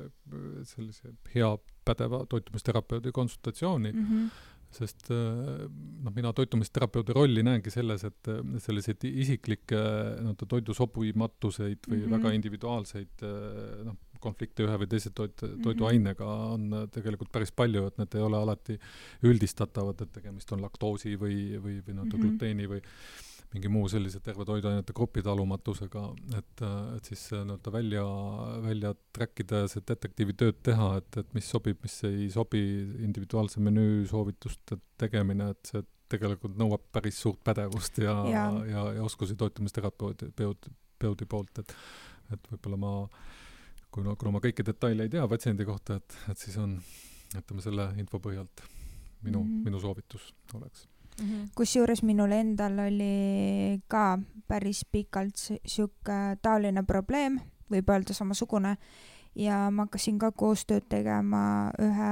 sellise hea pädeva toitumisterapeudi konsultatsiooni, mm-hmm. sest noh, mina toitumisterapeudi rolli näengi selles, et selliseid isiklikke no, toidu sobimatuseid või mm-hmm. väga individuaalseid noh, konflikte ühe või teise toit, toiduainega on tegelikult päris palju, et need ei ole alati üldistatavad, et tegemist on laktoosi või, või, või no, mm-hmm. gluteeni või mingi muu sellise terve toiduainete grupi talumatusega, et, et siis no, välja, välja trackida ja see detektiivi tööd teha, et, et mis sobib, mis ei sobi, individuaalse menüü soovituste tegemine, et see tegelikult nõuab päris suurt pädevust ja, ja. ja, ja oskusi toitumisterapeudi peudi poolt, et, et võib-olla ma, kuna, kuna ma kõiki detaile ei tea patsiendi kohta, et, et siis on, ütleme selle info põhjalt minu, mm-hmm. minu soovitus oleks. Mm-hmm. Kusjuures minul endal oli ka päris pikalt siuke taoline probleem, võib öelda samasugune, ja ma hakkasin ka koostööd tegema ühe,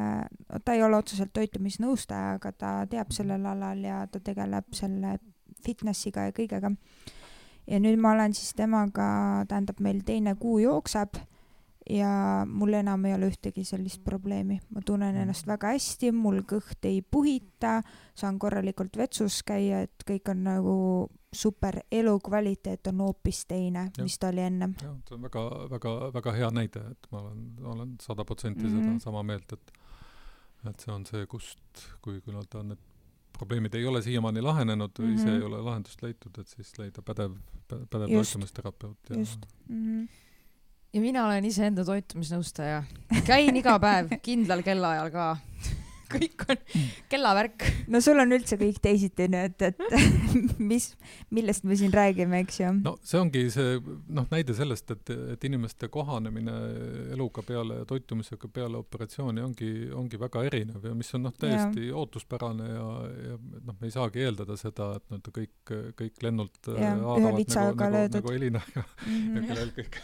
ta ei ole otseselt toitumisnõustaja, aga ta teab sellel alal ja ta tegeleb selle fitnessiga ja kõigega. Ja nüüd ma olen siis temaga, tähendab meil teine kuu jookseb ja mul enam ei ole ühtegi sellist probleemi. Ma tunnen ennast väga hästi, mul kõht ei puhita, saan korralikult vetsus käia, et kõik on nagu super, elukvaliteet on hoopis teine, ja. Mis ta oli enne. Ja, see on väga, väga, väga hea näide, et ma olen, olen sada protsenti mm-hmm. seda sama meelt, et, et see on see, kust, kui küllalt on need probleemid ei ole siiamaani lahenenud või mm-hmm. see ei ole lahendust leitud, et siis leida pädev, pädev toitumisterapeut. Ja, just. Mm-hmm. Ja mina olen iseenda toitumisnõustaja. Käin iga päev kindlal kellaajal ka. Kõik on kellavärk. No sul on üldse kõik teisiti nüüd, et mis, millest me siin räägime, eks ju? No see ongi see noh, näide sellest, et, et inimeste kohanemine eluga peale ja toitumisega peale operatsiooni ongi, ongi väga erinev ja mis on noh, täiesti ja. Ootuspärane ja, ja noh, me ei saagi eeldada seda, et no, kõik, kõik lennult ja, haadavad nagu, nagu, nagu Elina ja, mm-hmm. ja kellel kõik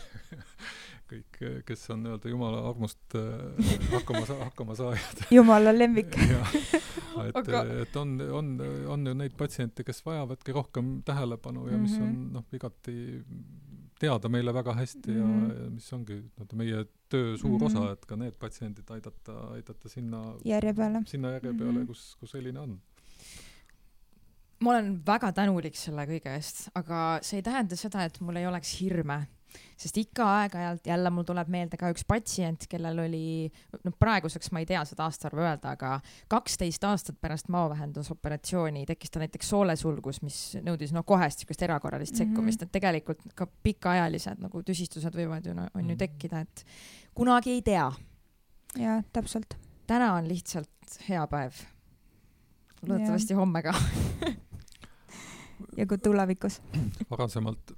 kõik, kes on öelda Jumala armust äh, hakkama, sa, hakkama saajad. Jumala lemmik. et, Aga... et on, on, on ju neid patsiente, kes vajavadki rohkem tähelepanu ja mis on noh, igati teada meile väga hästi mm-hmm. ja, ja mis ongi no, meie töö suur mm-hmm. osa, et ka need patsiendid aidata, aidata sinna järje peale, sinna järje peale mm-hmm. kus, kus Elina on. Ma olen väga tänulik selle kõige eest, aga see ei tähenda seda, et mul ei oleks hirme. Sest ikka aeg-ajalt jälle mul tuleb meelde ka üks patsient, kellel oli, no praeguseks ma ei tea seda aastaarvu öelda, aga kaksteist aastat pärast maovähendusoperatsiooni tekkis ta näiteks soolesulgus, mis nõudis no kohest sükest erakorralist mm-hmm. sekkumist, et tegelikult ka pikaajalised nagu tüsistused võivad ju, no, on ju tekkida, et kunagi ei tea. Ja, täpselt. Täna on lihtsalt hea päev. Loodetavasti homme ka. Ja kui tulevikus. Varasemalt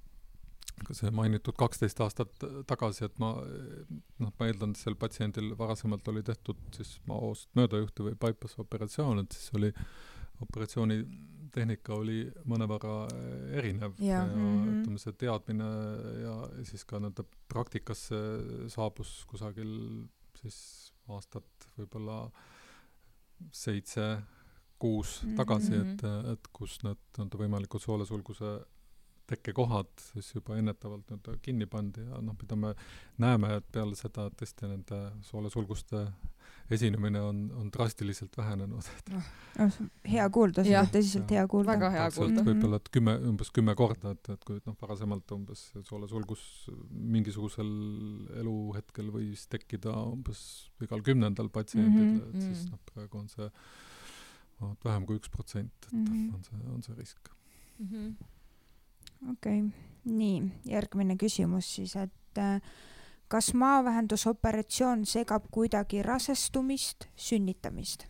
see mainitud kaksteist aastat tagasi, et ma, noh, ma eeldan, et sel patsiendil varasemalt oli tehtud siis maost möödajuhti või bypass operatsioon, et siis oli operatsiooni tehnika oli mõnevõrra erinev ja, ja mm-hmm. ütleme, see teadmine ja siis ka nende praktikasse saabus kusagil siis aastat võib-olla seitse, kuus mm-hmm. tagasi, et, et kus need nende võimalikud soolesulguse tekkekohad siis juba ennetavalt nende kinni pandi ja noh, mida me näeme, et peale seda tõesti nende soolesulguste esinemine on, on drastiliselt vähenenud. Oh, hea kuulda, seda tõsiselt hea kuulda. Väga hea kuulda. Võib-olla, et kümme, umbes kümme korda, et, et kui noh, varasemalt umbes soolesulgus mingisugusel eluhetkel võis tekkida umbes igal kümnendal patsiendil, mm-hmm. et siis noh, praegu on see vähem kui üks protsent, et mm-hmm. on see, on see risk. Mm-hmm. Okei, okay. Nii, järgmine küsimus siis, et äh, kas maavähendusoperatsioon segab kuidagi rasestumist, sünnitamist?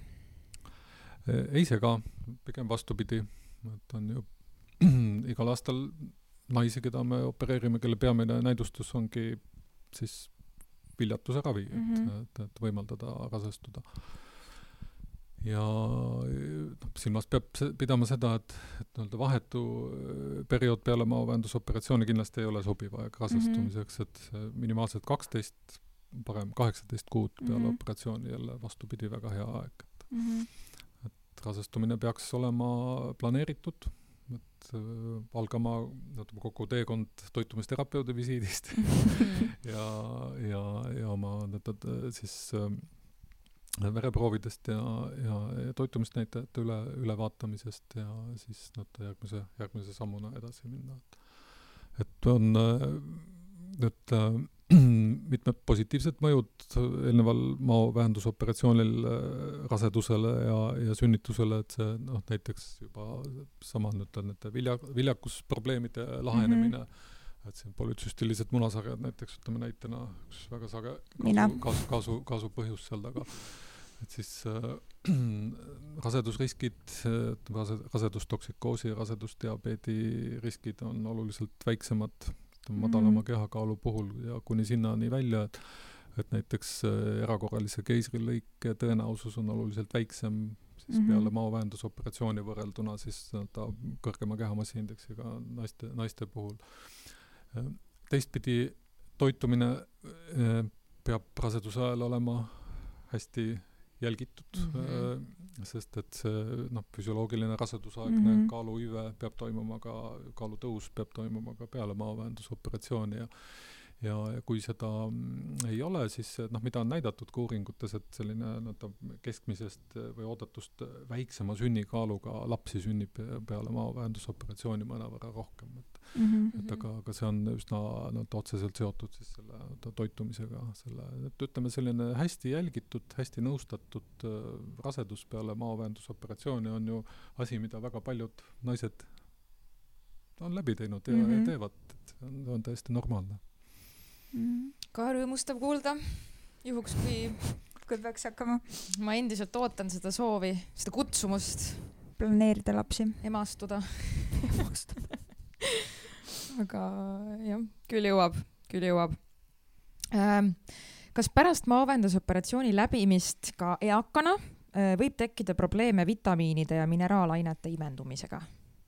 Ei sega, pigem vastupidi, et on ju igal aastal naisi, keda me opereerime, kelle peamine näidustus ongi siis viljatuse ravi, mm-hmm. et, et, et võimaldada rasestuda. Ja no, silmas peab pidama seda, et, et no, vahetu periood peale maavähendusoperatsiooni kindlasti ei ole sobiv aeg rasestumiseks, et minimaalselt kaksteist, parem kaheksateist kuud peale mm-hmm. operatsiooni jälle vastupidi väga hea aeg. Et, mm-hmm. et rasestumine peaks olema planeeritud, et äh, algama ütleme, kogu teekond toitumisterapeudi visiidist mm-hmm. ja, ja, ja oma need, siis äh, vereproovidest ja, ja, ja toitumisnäitajate üle, ülevaatamisest ja siis nad järgmise, järgmise sammuna edasi minna. Et, et on et, mitmed positiivsed mõjud eelneval maavähendusoperatsioonil rasedusele ja, ja sünnitusele, et see noh, näiteks juba sama nüüd on nende vilja, viljakusprobleemide lahenemine, mm-hmm. et siin polütsüstilised munasarjad näiteks, ütleme näitena, üks väga sage kaasu, kaasu, kaasu, kaasu põhjus seal taga. Et siis äh, rasedusriskid, rase, rasedustoksikoosi ja rasedusdiabeedi riskid on oluliselt väiksemad madalama kehakaalu puhul ja kuni sinnani välja, et, et näiteks erakorralise keisrilõike tõenäosus on oluliselt väiksem siis mm-hmm. peale maavähendusoperatsiooni võrrelduna siis ta kõrgema kehamassiindeksiga naiste, naiste puhul. Teistpidi toitumine peab raseduse ajal olema hästi jälgitud, mm-hmm. sest et see noh, füsioloogiline rasedusaegne mm-hmm. kaaluhüve peab toimuma ka, kaalutõus peab toimuma ka peale maavähendusoperatsiooni ja ja kui seda ei ole, siis noh, mida on näidatud ka uuringutes, et selline no, keskmisest või oodatust väiksema sünnikaaluga lapsi sünnib peale maavähendusoperatsiooni mõnevõrra rohkem. Et, mm-hmm. et aga, aga see on üsna no, otseselt seotud siis selle toitumisega. Selle, et ütleme, selline hästi jälgitud, hästi nõustatud rasedus peale maavähendusoperatsiooni on ju asi, mida väga paljud naised on läbi teinud ja, mm-hmm. ja teevad. Et see on, on täiesti normaalne. Ka rõõmustav kuulda, juhuks kui kui peaks hakkama. Ma endiselt ootan seda soovi, seda kutsumust planeerida lapsi, emastuda emastuda aga jah, küll jõuab, küll jõuab ähm, kas pärast maavähendusoperatsiooni läbimist ka eakana äh, võib tekkida probleeme vitamiinide ja mineraalainete imendumisega?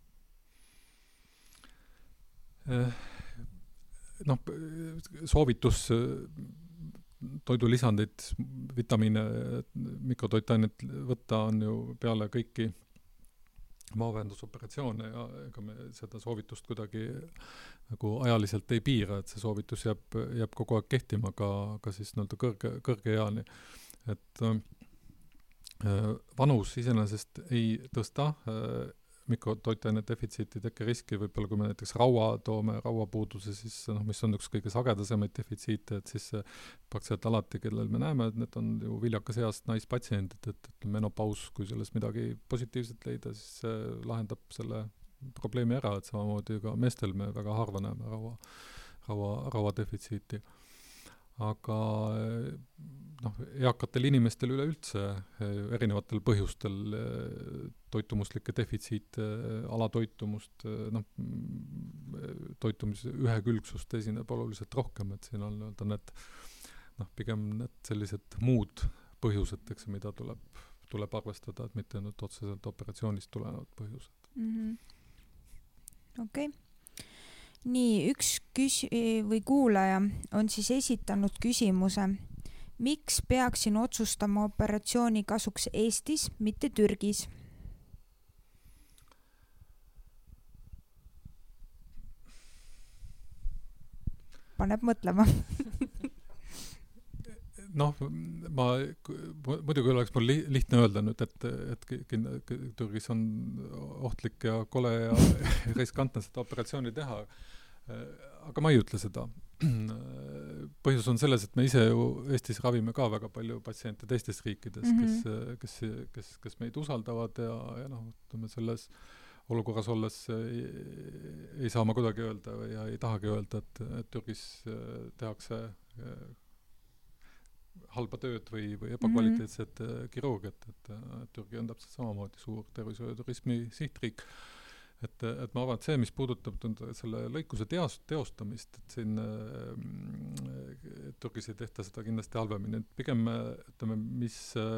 äh. noh, soovitus toidulisandid, vitamiine, mikrotoitainet võtta on ju peale kõiki maavähendusoperatsioone ja ega me seda soovitust kuidagi nagu ajaliselt ei piira, et see soovitus jääb, jääb kogu aeg kehtima ka, ka siis nõnda kõrge, kõrge eani. Et äh, vanus iseenesest ei tõsta äh, mikrotoitaine defitsiiti tekkeriski, võib-olla kui me näiteks raua toome, rauapuuduse, siis noh, mis on üks kõige sagedasemaid defitsiite, et siis praktiliselt alati, kellel me näeme, et need on ju viljakas east naispatsiendid, et, et menopaus, kui selles midagi positiivset leida, siis see lahendab selle probleemi ära, et samamoodi ka meestel me väga harva näeme raua, raua, raua defitsiiti. Aga noh, eakatel inimestel üleüldse erinevatel põhjustel toitumuslikke defitsiite, alatoitumust, noh, toitumise ühekülgsust esineb oluliselt rohkem, et siin on need, noh, pigem need sellised muud põhjused, eks, mida tuleb, tuleb arvestada, et mitte nüüd otseselt operatsioonist tulenevad põhjused. Mm-hmm. Okei. Okay. Nii, üks küs- või kuulaja on siis esitanud küsimuse, miks peaksin otsustama operatsiooni kasuks Eestis, mitte Türgis? Paneb mõtlema. Noh, ma muidugi oleks mul lihtne öelda nüüd, et, et Türgis on ohtlik ja kole ja riskantne seda operatsiooni teha. Aga ma ei ütle seda. Põhjus on selles, et me ise ju Eestis ravime ka väga palju patsiente teistes riikides, mm-hmm. kes, kes, kes, kes meid usaldavad ja, ja noh, ütleme selles olukorras olles ei, ei saa ma kuidagi öelda ja ei tahagi öelda, et, et Türgis tehakse halba tööd või, või ebakvaliteetset mm-hmm. kirurgiat, et, et Türgi on täpselt samamoodi suur tervishoiu turismi sihtriik. Et, et ma arvan, et see, mis puudutab selle lõikuse teos, teostamist, et siin et Türgis ei tehta seda kindlasti halvemini. Pigem, ütleme, mis,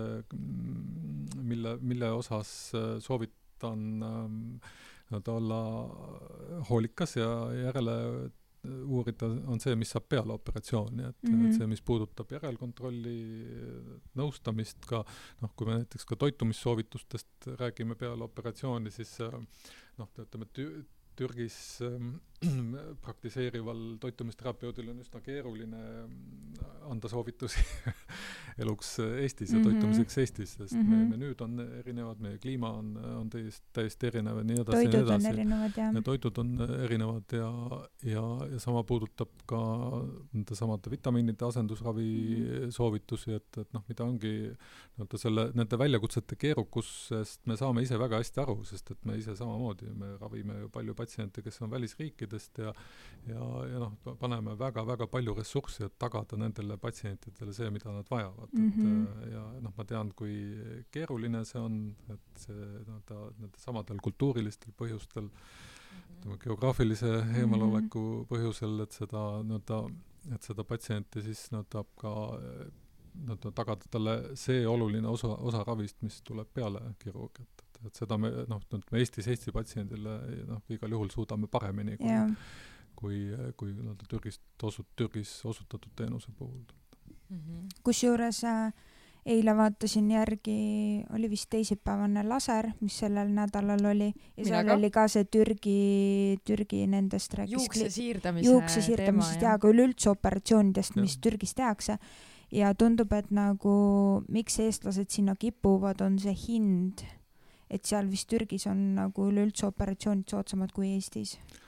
mille, mille osas soovitan äh, olla hoolikas ja järele uurida on see, mis saab peale operatsiooni, et, mm-hmm. et see, mis puudutab järelkontrolli, nõustamist ka, noh, kui me näiteks ka toitumissoovitustest räägime peale operatsiooni, siis noh, ütleme, Türgis ähm, praktiseerival toitumisterapeudil on üsna keeruline anda soovitusi eluks Eestis ja mm-hmm. toitumiseks Eestis, sest mm-hmm. meie menüüd on erinevad, meie kliima on, on täiesti, täiesti erinev ja nii edasi. Toidud edasi. on erinevad, jah. Ja toidud on erinevad ja, ja, ja sama puudutab ka nende samade vitamiinide asendusravi mm-hmm. soovitusi, et, et noh, mida ongi no, selle, nende väljakutsete keerukusest me saame ise väga hästi aru, sest et me ise samamoodi, me ravime ju palju patsiente, kes on välisriikidest ja, ja, ja noh, paneme väga-väga palju ressurssi, et tagada nendele patsientidele see, mida nad vajavad. Mm-hmm. Et, ja noh, ma tean, kui keeruline see on, et see no, ta, nende samadel kultuurilistel põhjustel, mm-hmm. geograafilise eemaloleku mm-hmm. põhjusel, et seda, no, ta, et seda patsienti siis no, tahab ka no, ta tagada talle see oluline osa, osa ravist, mis tuleb peale kirurgiat. Et seda me, noh, me Eestis Eesti patsiendile noh, igal juhul suudame paremini kui, yeah. kui, kui no, Türgis, osut, Türgis osutatud teenuse puhul. Mm-hmm. Kusjuures äh, eile vaatasin järgi, oli vist teisipäevane laser, mis sellel nädalal oli. Ja seal oli ka see Türgi, Türgi nendest rääkis. Juukse siirdamise juukse siirdamise ja ka üleüldse operatsioonidest, mis ja. Türgis tehakse. Ja tundub, et nagu miks eestlased sinna kipuvad, on see hind. Et seal vist Türgis on nagu üleüldse operatsioonid soodsamad kui Eestis?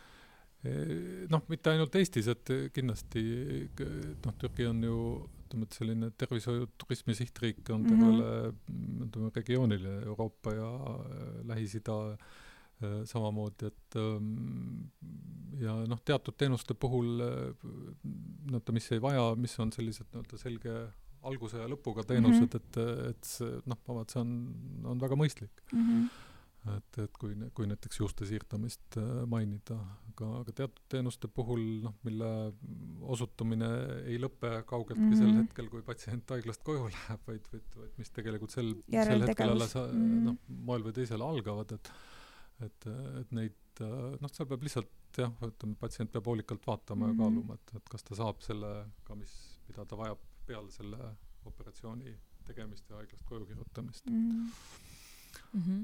Noh, mitte ainult Eestis, et kindlasti noh, Türgi on ju selline tervishoiu turismi sihtriik on tervele mm-hmm. regioonile, Euroopa ja Lähis-Ida samamoodi, et ja noh, teatud teenuste puhul no, mis ei vaja, mis on sellised no, selge alguse ja lõpuga teenused, mm-hmm. et, et noh, see on, on väga mõistlik. Mm-hmm. Et, et kui, kui näiteks juuste siirdamist mainida, aga, aga teatud teenuste puhul, noh, mille osutumine ei lõpe kaugeltki mm-hmm. sel hetkel, kui patsient haiglast koju läheb, vaid, vaid, vaid mis tegelikult sel, sel hetkel alles mm-hmm. noh, moel või teisel algavad, et, et, et neid, noh, seal peab lihtsalt, jah, ütleme, patsient peab hoolikalt vaatama mm-hmm. ja kaaluma, et, et kas ta saab selle ka, mis, mida ta vajab peale selle operatsiooni tegemist ja haiglast koju kirjutamist. Mm-hmm.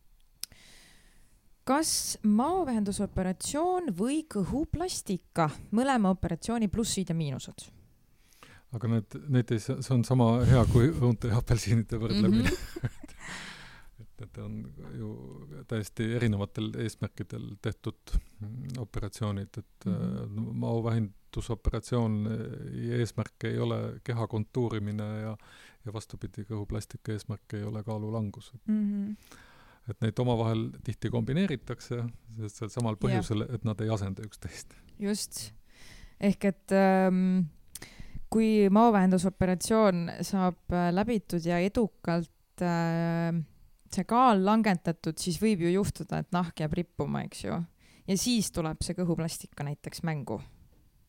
Kas maovähendusoperatsioon või kõhuplastika, mõlema operatsiooni plussid ja miinused? Aga need, need ei, see on sama hea kui õunte ja apelsiinide võrdlemine. Mm-hmm. et need on ju täiesti erinevatel eesmärkidel tehtud operatsioonid, et mm-hmm. maovähendusoperatsioon eesmärk ei ole keha kontuurimine ja, ja vastupidi, kõhuplastika eesmärk ei ole kaalulangus. Mm-hmm. Et neid omavahel tihti kombineeritakse, sest sel samal põhjusel, yeah. et nad ei asenda üksteist. Just. Ehk et ähm, kui maovähendusoperatsioon saab läbitud ja edukalt äh, see kaal langetatud, siis võib ju juhtuda, et nahk jääb rippuma, eks ju. Ja siis tuleb see kõhuplastika näiteks mängu.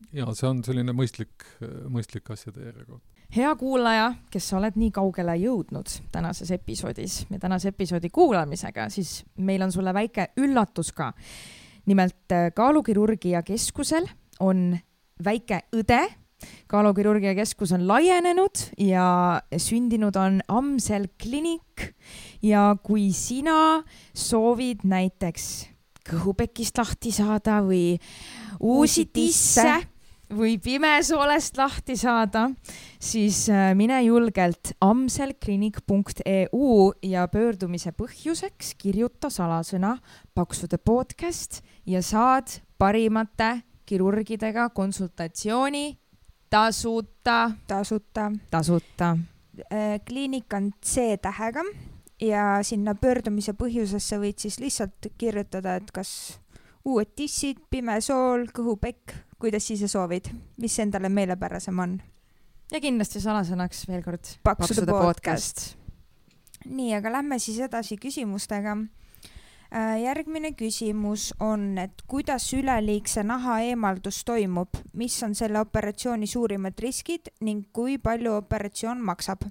ja see on selline mõistlik, mõistlik asjade järjekord. Hea kuulaja, kes sa oled nii kaugele jõudnud tänases episoodis ja tänase episoodi kuulamisega, siis meil on sulle väike üllatus ka. Nimelt Kaalukirurgia keskusel on väike õde. Kaalukirurgia keskus on laienenud ja sündinud on Amsel Klinik ja kui sina soovid näiteks kõhupekist lahti saada või uusi tisse või pimesoolest lahti saada, siis mine julgelt amselklinik punkt e u ja pöördumise põhjuseks kirjuta salasõna Paksude podcast ja saad parimate kirurgidega konsultatsiooni tasuta. Tasuta. Tasuta. Kliinik on C-tähega ja sinna pöördumise põhjusesse võid siis lihtsalt kirjutada, et kas uued tissid, pimesool, kõhupekk, kuidas siis soovid, mis endale meelepärasem on. Ja kindlasti salasõnaks veel kord Paksude, Paksude podcast. podcast. Nii, aga lähme siis edasi küsimustega. Järgmine küsimus on, et kuidas üleliigse naha eemaldus toimub, mis on selle operatsiooni suurimad riskid ning kui palju operatsioon maksab?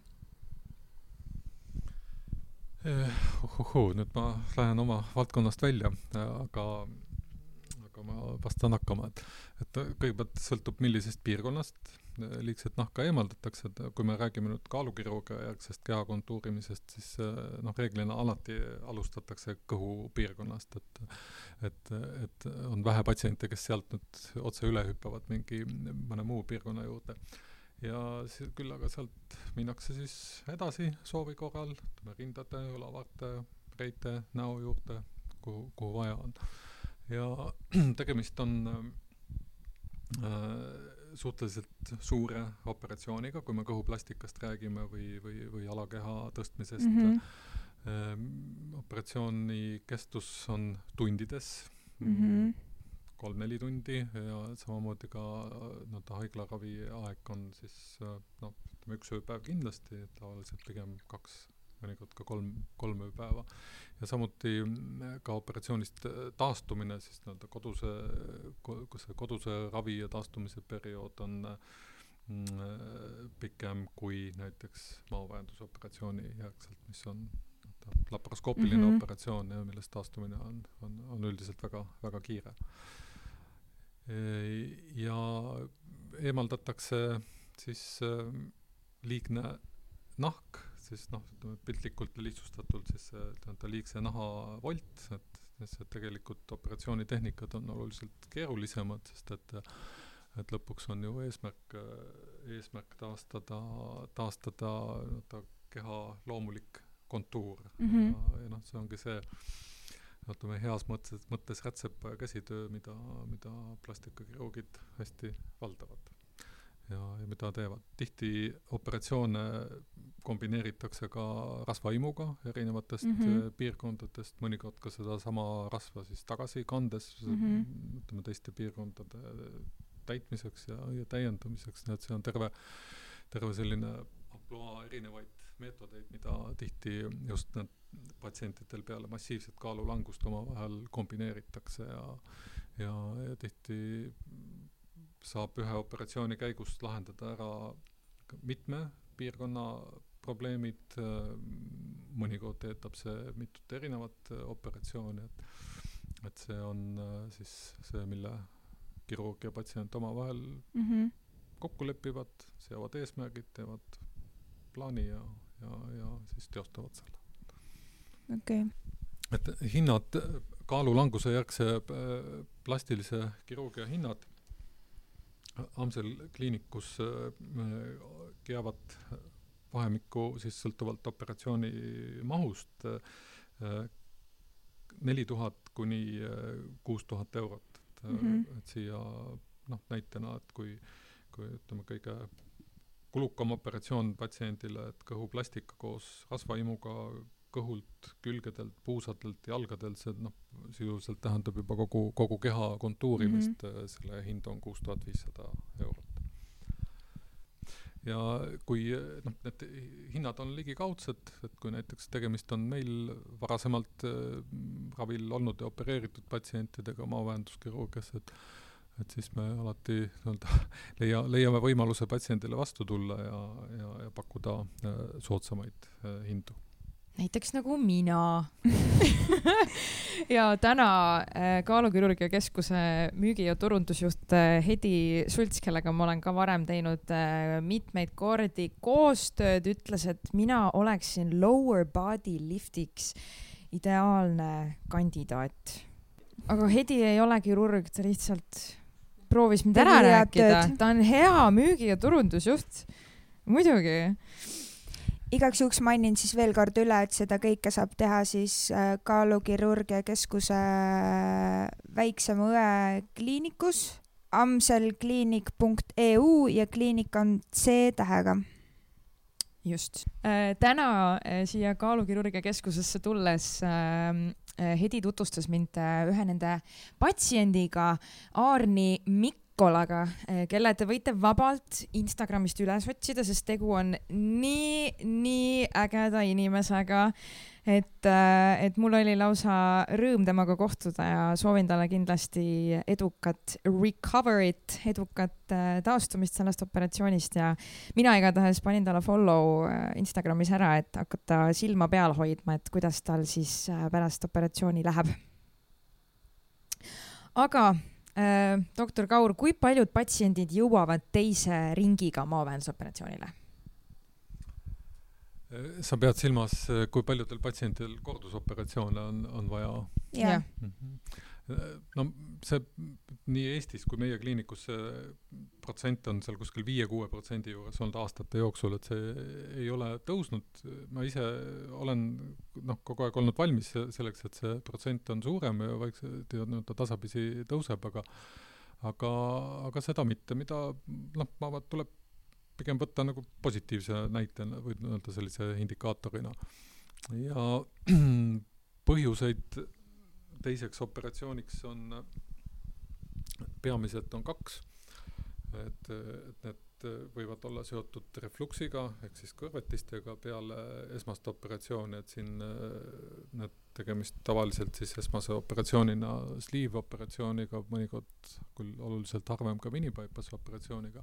Ohoho, nüüd ma lähen oma valdkonnast välja, aga, aga ma vastan hakkama, et, et kõigepealt sõltub millisest piirkonnast liigset nahka eemaldatakse, et kui me räägime nüüd kaalukirurgia järgsest keha kontuurimisest, siis noh, reeglina alati alustatakse kõhu piirkonnast, et, et, et on vähe patsiente, kes sealt nüüd otse üle hüppavad mingi mõne muu piirkonna juurde. Ja küll aga sealt minnakse siis edasi soovi korral, rindade, õlavarte, reite, näo juurde, kuhu, kuhu vaja on. Ja tegemist on äh, suhteliselt suure operatsiooniga, kui me kõhuplastikast räägime või, või, või alakeha tõstmisest. Mm-hmm. Äh, operatsiooni kestus on tundides, mm-hmm. kolm-neli tundi ja samamoodi ka no, haiglaravi aeg on siis no, üks ööpäev kindlasti, tavaliselt pigem kaks, mõnikord ka kolm, kolm ööpäeva. Ja samuti ka operatsioonist taastumine, siis no, koduse, koduse ravi ja taastumise periood on mm, pikem kui näiteks maovahendusoperatsiooni järgselt, mis on laparoskoopiline mm-hmm. operatsioon ja millest taastumine on, on, on üldiselt väga, väga kiire. Ja eemaldatakse siis liigne nahk, siis noh, piltlikult ja lihtsustatult siis ta liigse naha volt, et see tegelikult operatsioonitehnikad on oluliselt keerulisemad, sest et, et lõpuks on ju eesmärk, eesmärk taastada, taastada no, keha loomulik kontuur mm-hmm. ja, ja noh, see ongi see Ootame, heas mõttes, mõttes rätsep käsitöö, mida, mida plastikakirurgid hästi valdavad ja, ja mida teevad. Tihti operatsioone kombineeritakse ka rasvaimuga erinevatest mm-hmm. piirkondadest, mõnikord ka seda sama rasva siis tagasi kandes mm-hmm. ütleme, teiste piirkondade täitmiseks ja, ja täiendamiseks, nii et see on terve, terve selline amploa erinevaid meetodeid, mida tihti just need patsientidel peale massiivset kaalulangust omavahel kombineeritakse ja, ja, ja tihti saab ühe operatsiooni käigus lahendada ära mitme piirkonna probleemid, mõnikord teetab see mitut erinevat operatsiooni, et, et see on siis see, mille kirurg ja patsient omavahel mm-hmm. kokku lepivad, seavad eesmärgid, teevad plaani ja, ja, ja siis teostavad selle. Okay. Et hinnad, kaalulanguse järgse plastilise kirurgia hinnad Amsel kliinikus jäävad vahemikku siis sõltuvalt operatsiooni mahust neli tuhat kuni kuus tuhat eurot. Et, mm-hmm. et siia noh, näitena, et kui, kui ütleme kõige kulukam operatsioon patsiendile, et kõhuplastika koos rasvaimuga kõhult, külgedelt, puusadelt, jalgadelt, see noh, sisuliselt tähendab juba kogu, kogu keha kontuurimist, mm-hmm. selle hind on kuus tuhat viissada eurot. Ja kui noh, need hinnad on ligikaudsed, et kui näiteks tegemist on meil varasemalt ravil olnud ja opereeritud patsientidega maavahenduskirurgias, et et siis me alati nii-öelda leia, leiame võimaluse patsiendile vastu tulla ja, ja, ja pakkuda soodsamaid hindu. Näiteks nagu mina. ja täna Kaalukirurgia Keskuse müügi- ja turundusjuht Hedi Sults, kellega ma olen ka varem teinud mitmeid kordi koostööd, ütles, et mina oleksin lower body liftiks ideaalne kandidaat. Aga Hedi ei ole kirurg, ta lihtsalt proovis mind ära rääkida. Ta on hea müügi- ja turundusjuht. Muidugi. Igaks juhuks mainin siis veel kord üle, et seda kõike saab teha siis Kaalukirurgia Keskuse väiksema õe kliinikus amselkliinik punkt e u ja kliinik on C tähega. Just. Täna siia Kaalukirurgia Keskusesse tulles Hedi tutvustas mind ühe nende patsiendiga, Aarni Mikkolaga, kelle te võite vabalt Instagramist üles otsida, sest tegu on nii, nii ägeda inimesega, et, et mul oli lausa rõõm temaga kohtuda ja soovin talle kindlasti edukat recovery't, edukat taastumist sellest operatsioonist ja mina igatahes panin talle follow Instagramis ära, et hakata silma peal hoidma, et kuidas tal siis pärast operatsiooni läheb. Aga äh, doktor Kaur, kui paljud patsiendid jõuavad teise ringiga maavähendusoperatsioonile? Sa pead silmas, kui paljudel patsientidel kordusoperatsioone on, on vaja? Ja. No see nii Eestis kui meie kliinikus see protsent on seal kuskil viie kuni kuue protsendi juures olnud aastate jooksul, et see ei ole tõusnud. Ma ise olen noh, kogu aeg olnud valmis selleks, et see protsent on suurem ja vaikselt nii-öelda tasapisi tõuseb, aga, aga, aga seda mitte, mida noh, ma tuleb pigem võtta nagu positiivse näitena või nii-öelda sellise indikaatorina. Ja põhjuseid teiseks operatsiooniks on peamiselt on kaks, et, et need võivad olla seotud refluksiga ehk siis kõrvetistega peale esmast operatsiooni, et siin need tegemist tavaliselt siis esmase operatsioonina sleeve operatsiooniga, mõnikord küll oluliselt harvem ka minibypass operatsiooniga.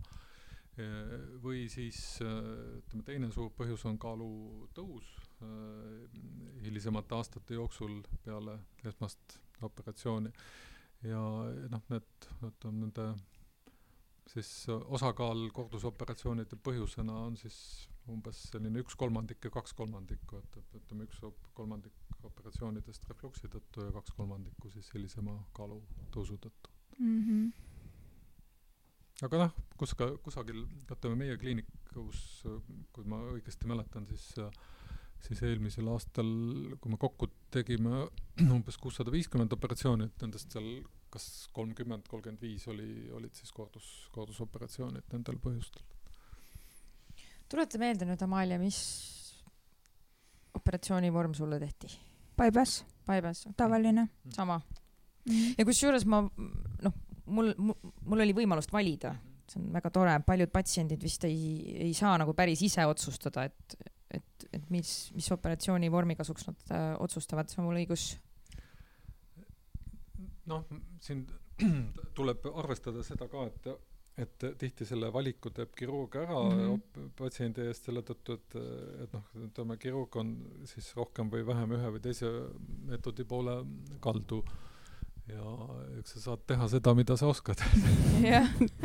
Või siis ütleme, teine suur põhjus on kaalu tõus hilisemate aastate jooksul peale esmast operatsiooni ja noh, need, need on nende siis osakaal kordusoperatsioonide põhjusena on siis umbes selline üks kolmandik ja kaks kolmandikku, et ütleme üks kolmandik operatsioonidest refluksi tõttu ja kaks kolmandikku siis hilisema kaalu tõusu tõttu. Mm-hmm. Aga noh, kus ka, kusagil, ütleme meie kliinikus, kui ma õigesti mäletan, siis, siis eelmisel aastal, kui me kokku tegime umbes kuussada viiskümmend operatsiooni, et nendest seal kas kolmkümmend kolmkümmend viis oli, olid siis kordus, kordusoperatsioonid nendel põhjustel. Tulete meelde nüüd, Amalia, mis operatsioonivorm sulle tehti? Bypass. Bypass, okay. Tavaline. Sama. Mm-hmm. Ja kus juures ma, noh, Mul, mul oli võimalust valida. See on väga tore. Paljud patsiendid vist ei, ei saa nagu päris ise otsustada, et, et, et mis, mis operatsiooni vormi kasuks nad äh, otsustavad. See on mul õigus. Noh, siin tuleb arvestada seda ka, et, et tihti selle valiku teeb kirurg ära mm-hmm. patsiendi eest selle tõttu, et, et noh, ütleme, kirurg on siis rohkem või vähem ühe või teise meetodi poole kaldu. Ja eks sa saad teha seda, mida sa oskad. Yeah.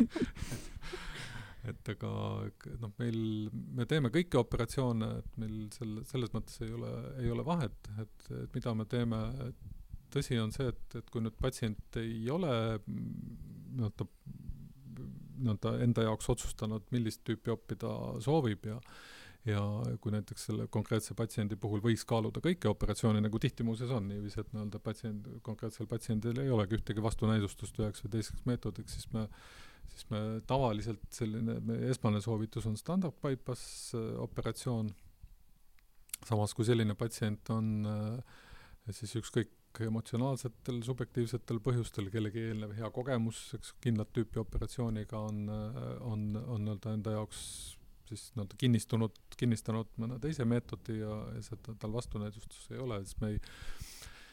et aga noh, meil, me teeme kõiki operatsioone, et meil selle, selles mõttes ei ole, ei ole vahet, et, et mida me teeme. Tõsi on see, et, et kui nüüd patsient ei ole nii-öelda, nii-öelda enda jaoks otsustanud, millist tüüpi oppida soovib ja ja kui näiteks selle konkreetse patsiendi puhul võiks kaaluda kõiki operatsioone, nagu tihti muuses on niiviisi, et nii-öelda patsient, konkreetsel patsiendil ei olegi ühtegi vastunäidustust üheks või teiseks meetodiks, siis me, siis me tavaliselt selline, meie esmane soovitus on standard bypass operatsioon. Samas kui selline patsient on siis ükskõik emotsionaalsetel, subjektiivsetel põhjustel, kellegi eelnev hea kogemus, eks kindlat tüüpi operatsiooniga on, on, on nii-öelda enda jaoks siis nad kinnistunud, kinnistanud mõne teise meetodi ja, ja seda tal vastunäidustus ei ole, siis me ei,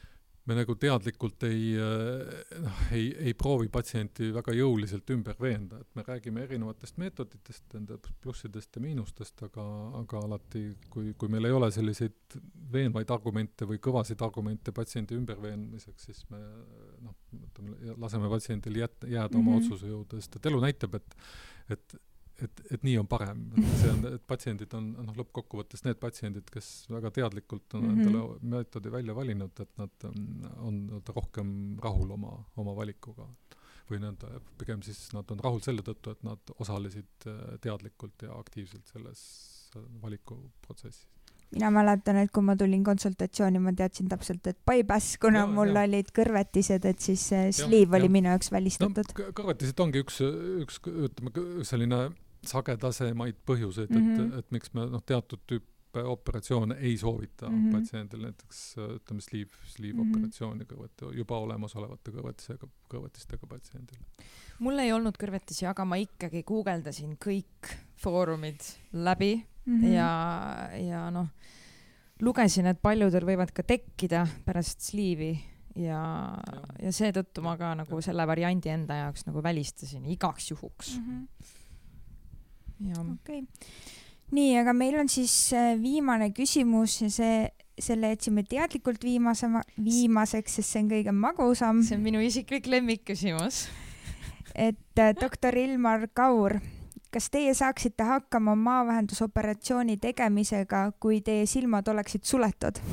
me nagu teadlikult ei, noh, ei, ei proovi patsienti väga jõuliselt ümber veenda, et me räägime erinevatest meetoditest, nende plussidest ja miinustest, aga, aga alati, kui, kui meil ei ole selliseid veenvaid argumente või kõvasid argumente patsiendi ümberveenmiseks, siis me noh, laseme patsiendil jät, jääda oma mm-hmm. otsuse jõuda, sest et elu näitab, et, et et, et nii on parem. See on, et patsiendid on noh, lõppkokkuvõttes need patsiendid, kes väga teadlikult on mm-hmm. endale meetodi välja valinud, et nad on nad rohkem rahul oma, oma valikuga. Või nad, pigem siis nad on rahul selle tõttu, et nad osalesid teadlikult ja aktiivselt selles valikuprotsessis. Mina mäletan, et kui ma tulin konsultatsiooni, ma teadsin täpselt, et bypass, kuna ja, mul ja. olid kõrvetised, et siis sleeve oli ja. minu jaoks välistatud. No, kõrvetised ongi üks, üks ütleme, selline sagedasemaid põhjuseid, mm-hmm. et, et miks me noh, teatud tüüpe operatsioone ei soovita mm-hmm. patsiendil, näiteks ütleme sleeve, sleeve mm-hmm. operatsiooni kõrveti, juba olemasolevate kõrvetisega, kõrvetistega patsiendil. Mul ei olnud kõrvetisi, aga ma ikkagi guugeldasin kõik foorumid läbi mm-hmm. ja, ja noh, lugesin, et paljudel võivad ka tekkida pärast sleeve'i ja, ja. ja seetõttu ma ka nagu selle variandi enda jaoks nagu välistasin igaks juhuks. Mm-hmm. Okay. Nii, aga meil on siis viimane küsimus ja see, selle jätsime teadlikult viimase, viimaseks, sest see on kõige magusam. See on minu isiklik lemmikküsimus. Et doktor Ilmar Kaur, kas teie saaksite hakkama maavähendusoperatsiooni tegemisega, kui teie silmad oleksid suletud?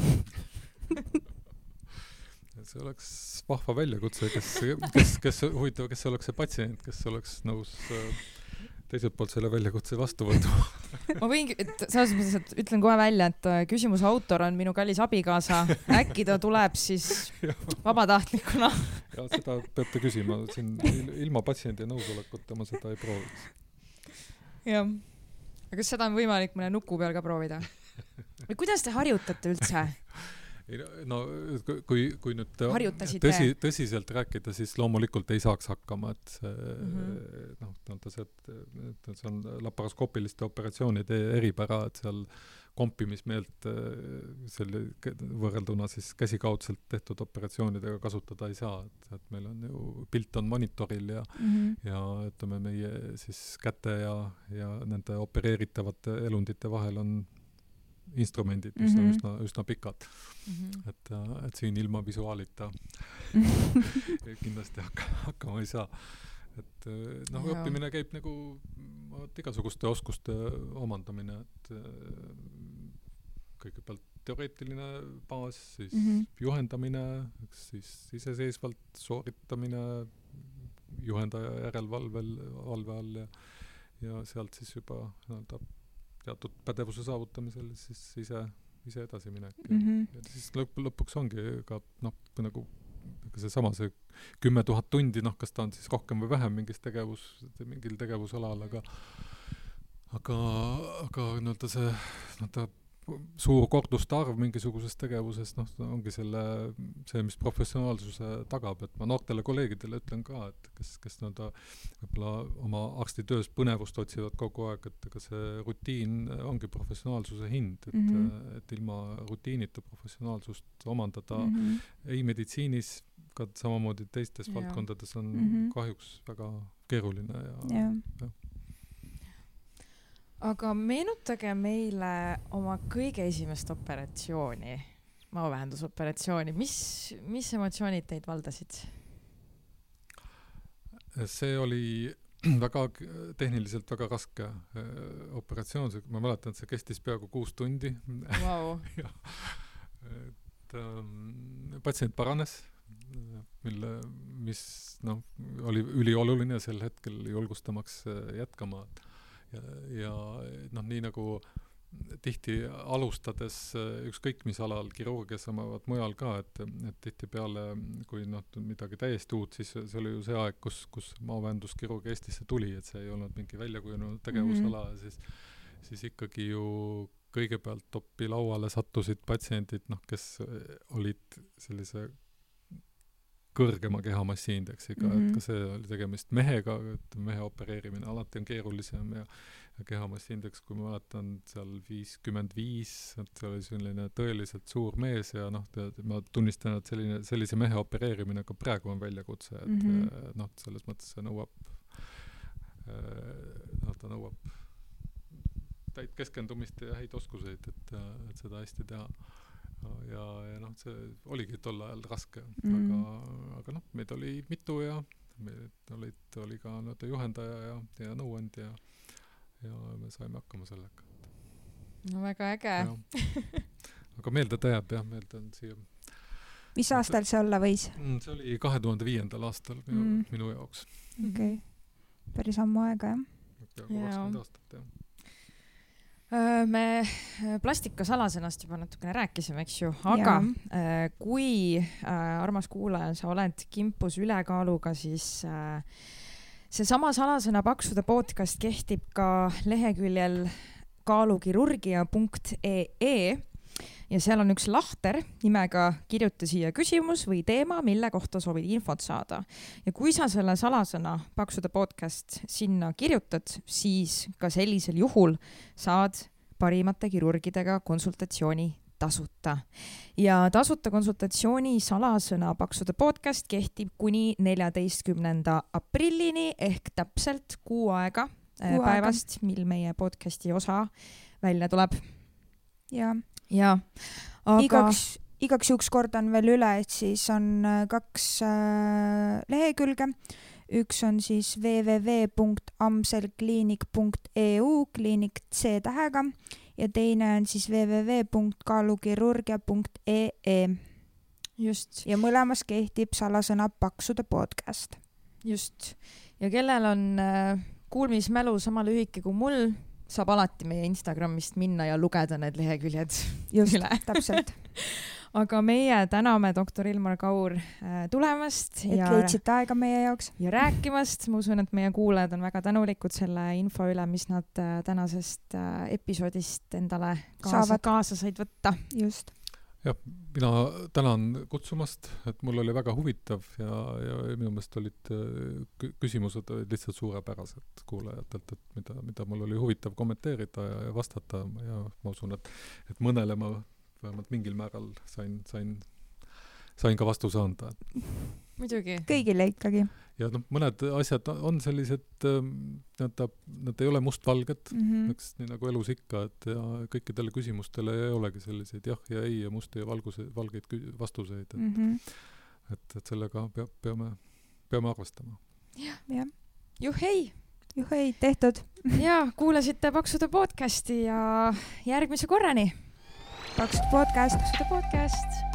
See oleks vahva väljakutse, kes, kes, kes, huvitav, kes oleks see patsient, kes oleks nõus teiselt poolt selle väljakutse vastu võtma. Ma võin, et selles mõttes, et ütlen kohe välja, et küsimuse autor on minu kallis abikaasa. Äkki ta tuleb siis vabatahtlikuna. Ja seda peate küsima. Siin ilma patsiendi nõusolekuta ma seda ei prooviks. Jah. Aga kas seda on võimalik mõne nuku peal ka proovida? Või kuidas te harjutate üldse? No kui, kui nüüd tõsi, tõsiselt rääkida, siis loomulikult ei saaks hakkama, et see, mm-hmm. noh, no, see, et see on laparoskoopiliste operatsioonide eripära, et seal kompimismeelt selle võrrelduna siis käsikaudselt tehtud operatsioonidega kasutada ei saa, et, et meil on ju, pilt on monitoril ja, mm-hmm. ja ütleme, meie siis käte ja, ja nende opereeritavate elundite vahel on instrumendid, mis mm-hmm. on üsna, üsna pikad. Mm-hmm. Et, et siin ilma visuaalita kindlasti hakka, hakkama ei saa. Et noh, ja. õppimine käib nagu igasuguste oskuste omandamine, et kõigepealt teoreetiline baas, siis mm-hmm. juhendamine, siis iseseisvalt sooritamine juhendaja järelvalvel, valve all ja, ja sealt siis juba nii-öelda teatud pädevuse saavutamisel siis ise, ise edasi minek. Mm-hmm. Ja siis lõpp, lõpuks ongi ka noh, nagu see sama see kümme tuhat tundi, noh, kas ta on siis rohkem või vähem mingis tegevus, mingil tegevusalal, aga aga, aga nii-öelda see nii-öelda suur korduste arv mingisuguses tegevuses, noh, ongi selle, see, mis professionaalsuse tagab, et ma noortele kolleegidele ütlen ka, et kes, kes nii-öelda võib-olla oma arstitöös põnevust otsivad kogu aeg, et ega see rutiin ongi professionaalsuse hind, et, mm-hmm. et ilma rutiinita professionaalsust omandada mm-hmm. ei meditsiinis, ka samamoodi teistes ja. valdkondades on mm-hmm. kahjuks väga keeruline ja, ja. ja. Aga meenutage meile oma kõige esimest operatsiooni, maavähendusoperatsiooni. Mis, mis emotsioonid teid valdasid? See oli väga tehniliselt väga raske operatsioon. Ma mäletan, et see kestis peaaegu kuus tundi. Wow. ja, et, ähm, patsient paranes, mille, mis no, oli ülioluline sel hetkel julgustamaks jätkama. Ja, ja noh, nii nagu tihti alustades ükskõik mis alal kirurgias samavad mujal ka, et, et tihti peale, kui noh, midagi täiesti uut, siis see oli ju see aeg, kus, kus maavähenduskirurgia Eestisse tuli, et see ei olnud mingi väljakujunenud tegevusala mm-hmm. siis, siis ikkagi ju kõigepealt toppi lauale sattusid patsiendid, noh, kes olid sellise kõrgema kehamassiindeksiga mm, -hmm. et ka see oli tegemist mehega, et mehe opereerimine alati on keerulisem ja, ja kehamassiindeks, kui ma mäletan, seal viiskümmend viis, et see oli selline tõeliselt suur mees ja noh, ma tunnistan, et selline, sellise mehe opereerimine ka praegu on väljakutse, et mm -hmm. noh, selles mõttes see nõuab noh, ta nõuab täit keskendumist ja häid oskuseid, et, et seda hästi teha. Ja, ja noh, see oligi tol ajal raske, mm. aga, aga noh, meid oli mitu ja meid olid, oli ka no, juhendaja ja, ja nõuandja ja, ja me saime hakkama sellega. No väga äge. Aga meelde ta jääb jah, meelde on siia. Mis aastal see olla võis? See oli kahe tuhande viiendal aastal minu, mm. minu jaoks. Okei, okay. Päris ammu aega jah? kakskümmend aastat jah. Me plastikasalasõnast juba natukene rääkisime, eks ju, aga ja. Kui armas kuulaja, sa oled kimpus ülekaaluga, siis see sama salasõna paksude podcast kehtib ka leheküljel kaalukirurgia punkt ee ja seal on üks lahter nimega kirjuta siia küsimus või teema, mille kohta soovid infot saada. Ja kui sa selle salasõna paksude podcast sinna kirjutad, siis ka sellisel juhul saad parimate kirurgidega konsultatsiooni tasuta. Ja tasuta konsultatsiooni salasõna paksude podcast kehtib kuni neljateistkümnenda aprillini ehk täpselt kuu aega kuu päevast, aega. Mil meie podcasti osa välja tuleb. Ja. Ja, aga... igaks, igaks juhuks kordan veel üle, et siis on kaks äh, lehekülge. Üks on siis w w w punkt amselkliinik punkt e u kliinik C tähega ja teine on siis w w w punkt kaalukirurgia punkt e e. Just. Ja mõlemas kehtib salasõna paksude podcast. Just. Ja kellel on äh, kuulmismälu sama lühike kui mul, saab alati meie Instagramist minna ja lugeda need leheküljed just, üle. Täpselt. Aga meie täname doktor Ilmar Kaur tulemast. Et ja, leidsite aega meie jaoks. Ja rääkimast. Ma usun, et meie kuulajad on väga tänulikud selle info üle, mis nad tänasest episoodist endale kaasa, kaasa said võtta. Just. Ja, mina tänan kutsumast, et mul oli väga huvitav ja, ja minu meelest olid küsimused olid lihtsalt suurepärased kuulajatelt, et mida, mida mul oli huvitav kommenteerida ja, ja vastata ja ma usun, et, et mõnele ma vähemalt mingil määral sain, sain, sain ka vastuse anda. Muidugi. Kõigile ikkagi. Ja noh, mõned asjad on sellised, nad, nad ei ole mustvalged, mm -hmm. eks nii nagu elus ikka, et ja kõikidele küsimustele ei olegi selliseid jah ja ei ja musti ja valguse, valgeid vastuseid. Et, mm -hmm. et, et sellega peab, peame, peame arvestama. Jah, ja. Juhei! Juhei, tehtud! Ja kuulasite Paksude podcasti ja järgmise korrani! Paksude podcast! Paksude podcast!